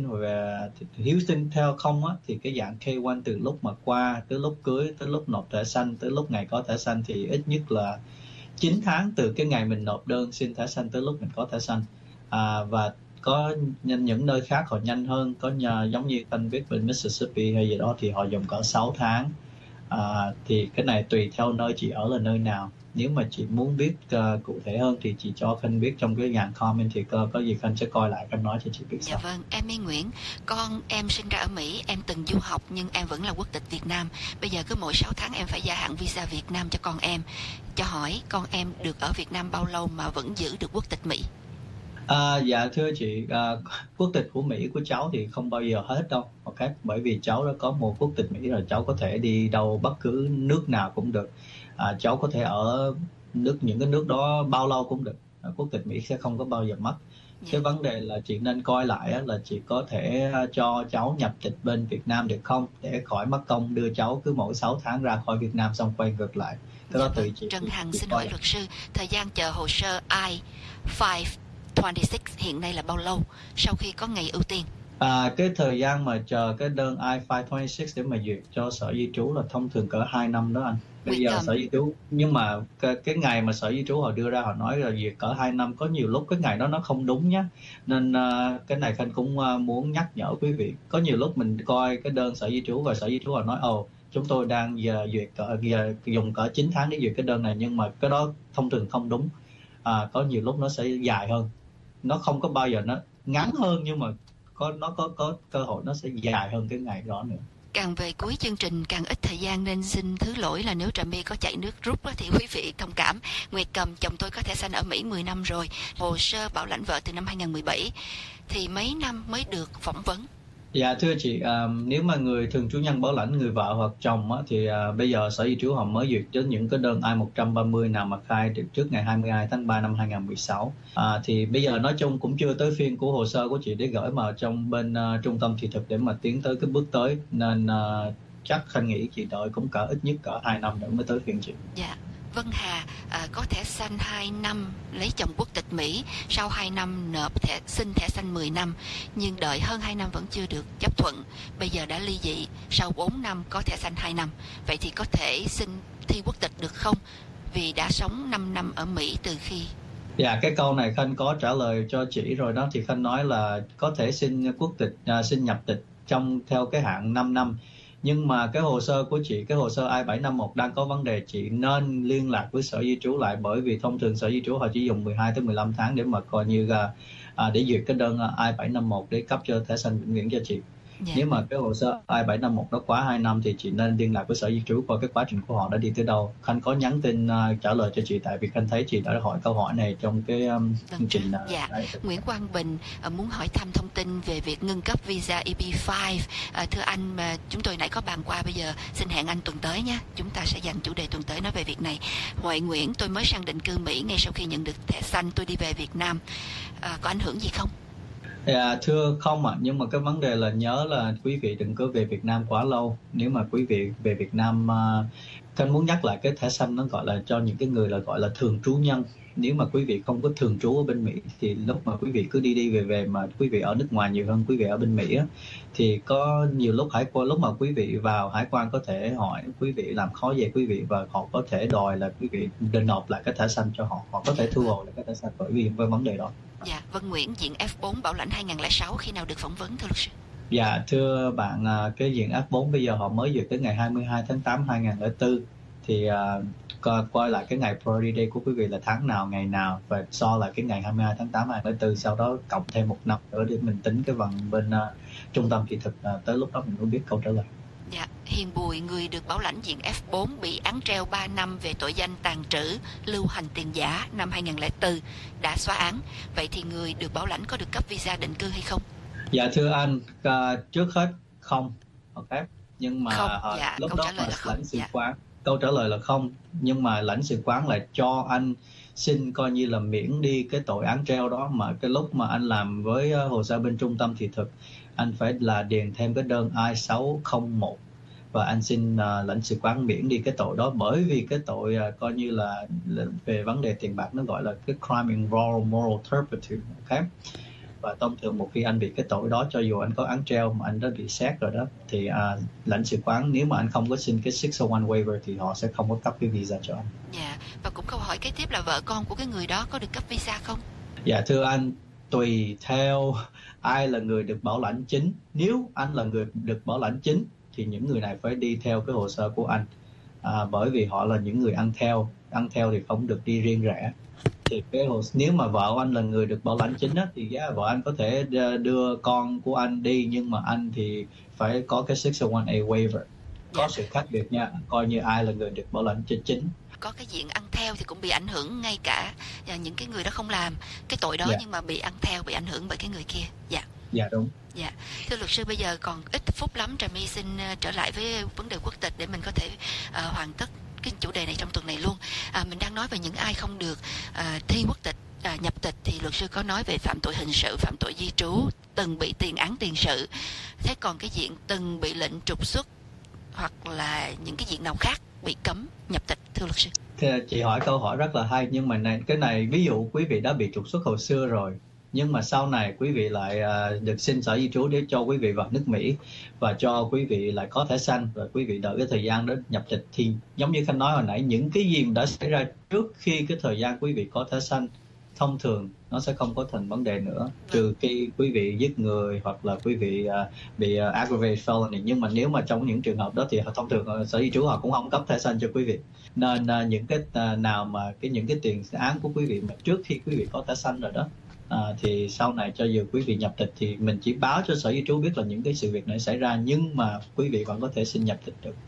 Houston theo không á, thì cái dạng K1 từ lúc mà qua tới lúc cưới tới lúc nộp thẻ xanh tới lúc ngày có thẻ xanh thì ít nhất là 9 tháng từ cái ngày mình nộp đơn xin thẻ xanh tới lúc mình có thẻ xanh. Và có những nơi khác họ nhanh hơn, giống như Khanh biết bên Mississippi hay gì đó thì họ dùng cỡ 6 tháng. Thì cái này tùy theo nơi chị ở là nơi nào. Nếu mà chị muốn biết cụ thể hơn thì chị cho Khanh biết trong cái dàn comment, thì có gì Khanh sẽ coi lại, Khanh nói cho chị biết Dạ sau. vâng, em Miên Nguyễn, con em sinh ra ở Mỹ, em từng du học nhưng em vẫn là quốc tịch Việt Nam. Bây giờ cứ mỗi 6 tháng em phải gia hạn visa Việt Nam cho con em. Cho hỏi con em được ở Việt Nam bao lâu mà vẫn giữ được quốc tịch Mỹ? Dạ thưa chị, quốc tịch của Mỹ của cháu thì không bao giờ hết đâu, ok? Bởi vì cháu đã có một quốc tịch Mỹ rồi, cháu có thể đi đâu bất cứ nước nào cũng được. Cháu có thể ở những cái nước đó bao lâu cũng được. Quốc tịch Mỹ sẽ không có bao giờ mất. Cái vấn đề là chị nên coi lại là chị có thể cho cháu nhập tịch bên Việt Nam được không, để khỏi mất công đưa cháu cứ mỗi 6 tháng ra khỏi Việt Nam xong quay ngược lại. Cái đó tùy chị. Trân Hằng xin hỏi luật sư, thời gian chờ hồ sơ I-526 hiện nay là bao lâu sau khi có ngày ưu tiên? Cái thời gian mà chờ cái đơn I-526 để mà duyệt cho sở di trú là thông thường cỡ 2 năm đó anh. Bây giờ sở di trú, nhưng mà cái ngày mà sở di trú họ đưa ra, họ nói là duyệt cỡ 2 năm, có nhiều lúc cái ngày đó nó không đúng nhá. Nên cái này Khanh cũng muốn nhắc nhở quý vị. Có nhiều lúc mình coi cái đơn sở di trú và sở di trú họ nói chúng tôi đang duyệt dùng cỡ 9 tháng để duyệt cái đơn này, nhưng mà cái đó thông thường không đúng. Có nhiều lúc nó sẽ dài hơn, nó không có bao giờ nó ngắn hơn, nhưng mà nó có cơ hội nó sẽ dài hơn cái ngày đó nữa. Càng về cuối chương trình càng ít thời gian nên xin thứ lỗi là nếu Trà My có chạy nước rút thì quý vị thông cảm. Nguyệt Cầm, chồng tôi có thẻ xanh ở Mỹ 10 năm rồi, hồ sơ bảo lãnh vợ từ năm 2017, thì mấy năm mới được phỏng vấn? Dạ thưa chị, nếu mà người thường trú nhân bảo lãnh, người vợ hoặc chồng thì bây giờ sở di trú họ mới duyệt cho những cái đơn I-130 nào mà khai được trước ngày 22 tháng 3 năm 2016. Thì bây giờ nói chung cũng chưa tới phiên của hồ sơ của chị để gửi vào trong bên trung tâm thị thực để mà tiến tới cái bước tới, nên chắc Khanh nghĩ chị đợi cũng cỡ ít nhất cỡ 2 năm nữa mới tới phiên chị. Dạ. Vân Hà có thẻ xanh 2 năm, lấy chồng quốc tịch Mỹ, sau 2 năm nộp xin thẻ xanh 10 năm, nhưng đợi hơn 2 năm vẫn chưa được chấp thuận. Bây giờ đã ly dị, sau 4 năm có thẻ xanh 2 năm. Vậy thì có thể xin thi quốc tịch được không? Vì đã sống 5 năm ở Mỹ từ khi... Dạ, cái câu này Khanh có trả lời cho chị rồi đó. Thì Khanh nói là có thể xin quốc tịch, xin nhập tịch theo cái hạn 5 năm. Nhưng mà cái hồ sơ của chị, cái hồ sơ I-751 đang có vấn đề, chị nên liên lạc với sở di trú lại, bởi vì thông thường sở di trú họ chỉ dùng 12 tới 15 tháng để mà coi như để duyệt cái đơn I-751 để cấp cho thẻ xanh vĩnh viễn cho chị. Dạ. Nếu mà cái hồ sơ I-751 nó quá 2 năm thì chị nên liên lạc với sở di trú coi cái quá trình của họ đã đi tới đâu. Khanh có nhắn tin trả lời cho chị, tại vì Khanh thấy chị đã hỏi câu hỏi này trong cái chương trình. Dạ. Nguyễn Quang Bình muốn hỏi thăm thông tin về việc ngưng cấp visa EB5. Thưa anh, mà chúng tôi nãy có bàn qua, bây giờ xin hẹn anh tuần tới nhé. Chúng ta sẽ dành chủ đề tuần tới nói về việc này. Huệ Nguyễn, tôi mới sang định cư Mỹ, ngay sau khi nhận được thẻ xanh tôi đi về Việt Nam. Có ảnh hưởng gì không? Dạ, thưa không ạ, nhưng mà cái vấn đề là nhớ là quý vị đừng có về Việt Nam quá lâu. Nếu mà quý vị về Việt Nam, Khanh muốn nhắc lại cái thẻ xanh nó gọi là cho những cái người là gọi là thường trú nhân. Nếu mà quý vị không có thường trú ở bên Mỹ thì lúc mà quý vị cứ đi về mà quý vị ở nước ngoài nhiều hơn quý vị ở bên Mỹ thì có nhiều lúc lúc mà quý vị vào hải quan có thể hỏi quý vị, làm khó về quý vị, và họ có thể đòi là quý vị nên nộp lại cái thẻ xanh cho họ, họ có thể thu hồi lại cái thẻ xanh bởi vì với vấn đề đó. Dạ, Vân Nguyễn, diện F4 bảo lãnh 2006 khi nào được phỏng vấn thưa luật sư? Dạ thưa bạn, cái diện F4 bây giờ họ mới duyệt tới ngày 22 tháng 8 2004 thì coi lại cái ngày priority day của quý vị là tháng nào, ngày nào, và so lại cái ngày 22 tháng 8 2004, sau đó cộng thêm 1 năm nữa để mình tính cái phần bên trung tâm thị thực, tới lúc đó mình mới biết câu trả lời. Dạ, Hiền Bùi, người được bảo lãnh diện F4 bị án treo 3 năm về tội danh tàng trữ, lưu hành tiền giả năm 2004, đã xóa án. Vậy thì người được bảo lãnh có được cấp visa định cư hay không? Dạ thưa anh, trước hết không, ok. Nhưng mà không, lúc đó mà lãnh sự quán, câu trả lời là không, nhưng mà lãnh sự quán lại cho anh xin coi như là miễn đi cái tội án treo đó. Mà cái lúc mà anh làm với hồ sơ bên trung tâm thị thực, anh phải là điền thêm cái đơn I-601 và anh xin lãnh sự quán miễn đi cái tội đó, bởi vì cái tội coi như là về vấn đề tiền bạc, nó gọi là cái crime involving moral turpitude, ok. Và thông thường một khi anh bị cái tội đó, cho dù anh có án treo mà anh đã bị xét rồi đó, thì lãnh sự quán nếu mà anh không có xin cái 601 waiver thì họ sẽ không có cấp cái visa cho anh. Dạ, và cũng câu hỏi kế tiếp là vợ con của cái người đó có được cấp visa không? Dạ thưa anh, tùy theo ai là người được bảo lãnh chính. Nếu anh là người được bảo lãnh chính thì những người này phải đi theo cái hồ sơ của anh. bởi vì họ là những người ăn theo thì không được đi riêng rẽ. Thì nếu mà vợ anh là người được bảo lãnh chính á, thì vợ anh có thể đưa con của anh đi, nhưng mà anh thì phải có cái 601A waiver. Có sự khác biệt nha, coi như ai là người được bảo lãnh chính. Có cái diện ăn theo thì cũng bị ảnh hưởng, ngay cả những cái người đó không làm cái tội đó nhưng mà bị ăn theo, bị ảnh hưởng bởi cái người kia. Dạ đúng. Dạ, thưa luật sư, bây giờ còn ít phút lắm, Trà My xin trở lại với vấn đề quốc tịch để mình có thể hoàn tất cái chủ đề này trong tuần này luôn. Mình đang nói về những ai không được thi quốc tịch, nhập tịch, thì luật sư có nói về phạm tội hình sự, phạm tội di trú, từng bị tiền án tiền sự. Thế còn cái diện từng bị lệnh trục xuất hoặc là những cái diện nào khác bị cấm nhập tịch, thưa luật sư? Chị hỏi câu hỏi rất là hay, nhưng mà cái này ví dụ quý vị đã bị trục xuất hồi xưa rồi, nhưng mà sau này quý vị lại được xin sở di trú để cho quý vị vào nước Mỹ và cho quý vị lại có thẻ xanh, và quý vị đợi cái thời gian đó nhập tịch, thì giống như Khanh nói hồi nãy, những cái gì đã xảy ra trước khi cái thời gian quý vị có thẻ xanh thông thường nó sẽ không có thành vấn đề nữa, trừ khi quý vị giết người hoặc là quý vị bị aggravated felony. Nhưng mà nếu mà trong những trường hợp đó thì thông thường sở di trú họ cũng không cấp thẻ xanh cho quý vị. Nên những cái nào mà những cái tiền án của quý vị mà trước khi quý vị có thẻ xanh rồi đó, thì sau này cho dù quý vị nhập tịch thì mình chỉ báo cho sở di trú biết là những cái sự việc này xảy ra, nhưng mà quý vị vẫn có thể xin nhập tịch được.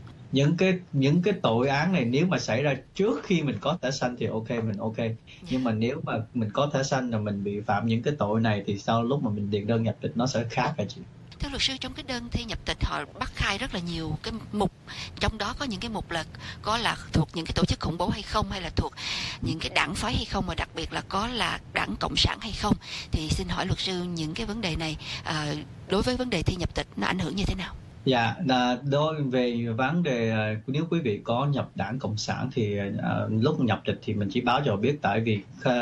Những cái tội án này nếu mà xảy ra trước khi mình có thẻ xanh thì mình ok. Nhưng mà nếu mà mình có thẻ xanh là mình bị phạm những cái tội này thì sau lúc mà mình điền đơn nhập tịch nó sẽ khác hả chị? Thưa luật sư, trong cái đơn thi nhập tịch họ bắt khai rất là nhiều cái mục, trong đó có những cái mục là có là thuộc những cái tổ chức khủng bố hay không, hay là thuộc những cái đảng phái hay không, mà đặc biệt là có là đảng Cộng sản hay không. Thì xin hỏi luật sư, những cái vấn đề này đối với vấn đề thi nhập tịch nó ảnh hưởng như thế nào? Dạ, đối về vấn đề nếu quý vị có nhập đảng Cộng sản thì lúc nhập tịch thì mình chỉ báo cho biết, tại vì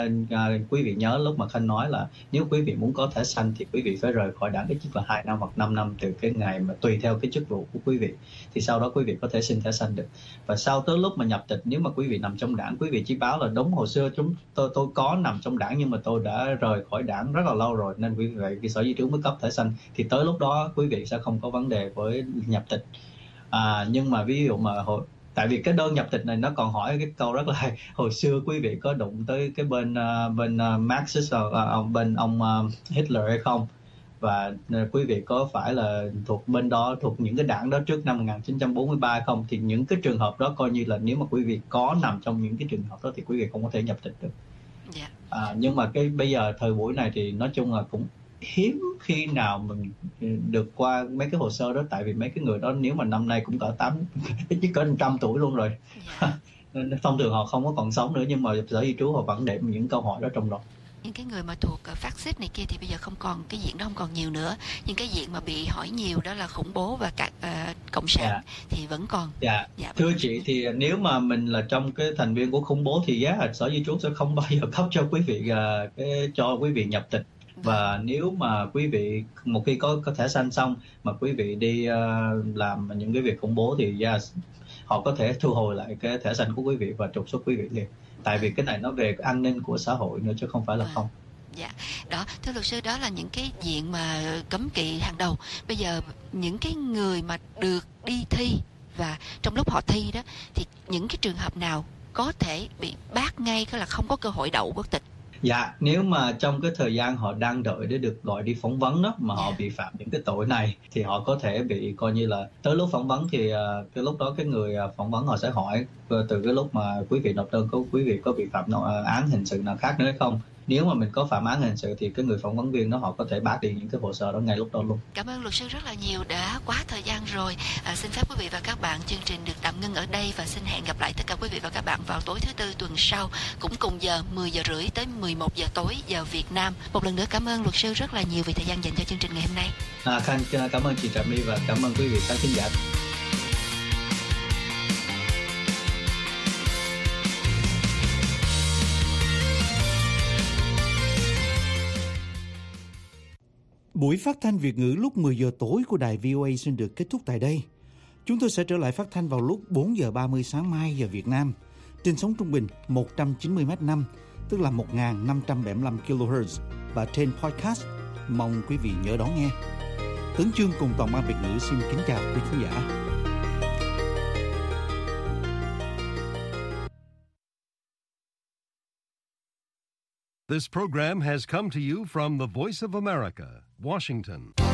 quý vị nhớ lúc mà Khanh nói là nếu quý vị muốn có thẻ xanh thì quý vị phải rời khỏi đảng ít nhất là 2 năm hoặc 5 năm từ cái ngày mà tùy theo cái chức vụ của quý vị, thì sau đó quý vị có thể xin thẻ xanh được. Và sau tới lúc mà nhập tịch, nếu mà quý vị nằm trong đảng, quý vị chỉ báo là đúng hồi xưa tôi có nằm trong đảng nhưng mà tôi đã rời khỏi đảng rất là lâu rồi, nên quý vị cái sở di trú mới cấp thẻ xanh, thì tới lúc đó quý vị sẽ không có vấn đề với nhập tịch. Nhưng mà ví dụ mà tại vì cái đơn nhập tịch này nó còn hỏi cái câu rất là hồi xưa quý vị có đụng tới cái bên Marxist bên ông Hitler hay không, và quý vị có phải là thuộc bên đó, thuộc những cái đảng đó trước năm 1943 hay không, thì những cái trường hợp đó coi như là nếu mà quý vị có nằm trong những cái trường hợp đó thì quý vị không có thể nhập tịch được. Nhưng mà cái bây giờ thời buổi này thì nói chung là cũng hiếm khi nào mình được qua mấy cái hồ sơ đó, tại vì mấy cái người đó nếu mà năm nay cũng ít nhất cỡ 100 tuổi luôn rồi. Nên thông thường họ không có còn sống nữa, nhưng mà sở di trú họ vẫn để những câu hỏi đó trong đó. Những cái người mà thuộc phát xít này kia thì bây giờ không còn, cái diện đó không còn nhiều nữa. Nhưng cái diện mà bị hỏi nhiều đó là khủng bố và các cộng sản thì vẫn còn. Thưa chị, thì nếu mà mình là trong cái thành viên của khủng bố thì sở di trú sẽ không bao giờ cấp cho quý vị cho quý vị nhập tịch. Và nếu mà quý vị một khi có thẻ xanh xong mà quý vị đi làm những cái việc khủng bố thì họ có thể thu hồi lại cái thẻ xanh của quý vị và trục xuất quý vị liền. Tại vì cái này nó về cái an ninh của xã hội nữa chứ không phải là không. Đó, thưa luật sư, đó là những cái diện mà cấm kỵ hàng đầu. Bây giờ những cái người mà được đi thi và trong lúc họ thi đó thì những cái trường hợp nào có thể bị bác ngay, là không có cơ hội đậu quốc tịch? Nếu mà trong cái thời gian họ đang đợi để được gọi đi phỏng vấn đó mà họ bị phạm những cái tội này thì họ có thể bị coi như là tới lúc phỏng vấn thì cái lúc đó cái người phỏng vấn họ sẽ hỏi từ cái lúc mà quý vị nộp đơn quý vị có bị phạm án hình sự nào khác nữa hay không. Nếu mà mình có phạm án hình sự thì cái người phỏng vấn viên đó họ có thể bác đi những cái hồ sơ đó ngay lúc đó luôn. Cảm ơn luật sư rất là nhiều, đã quá thời gian rồi. Xin phép quý vị và các bạn, chương trình được tạm ngưng ở đây và xin hẹn gặp lại tất cả quý vị và các bạn vào tối thứ Tư tuần sau, cũng cùng giờ 10 giờ rưỡi tới 11 giờ tối giờ Việt Nam. Một lần nữa cảm ơn luật sư rất là nhiều vì thời gian dành cho chương trình ngày hôm nay. Khanh cảm ơn chị Trà My và cảm ơn quý vị khán thính giả. Buổi phát thanh Việt ngữ lúc 10 giờ tối của đài VOA xin được kết thúc tại đây. Chúng tôi sẽ trở lại phát thanh vào lúc 4 giờ 30 sáng mai giờ Việt Nam trên sóng trung bình 190m5, tức là 1575 kHz và trên podcast. Mong quý vị nhớ đón nghe. Tấn Chương cùng toàn ban Việt ngữ xin kính chào quý khán giả. This program has come to you from the Voice of America, Washington.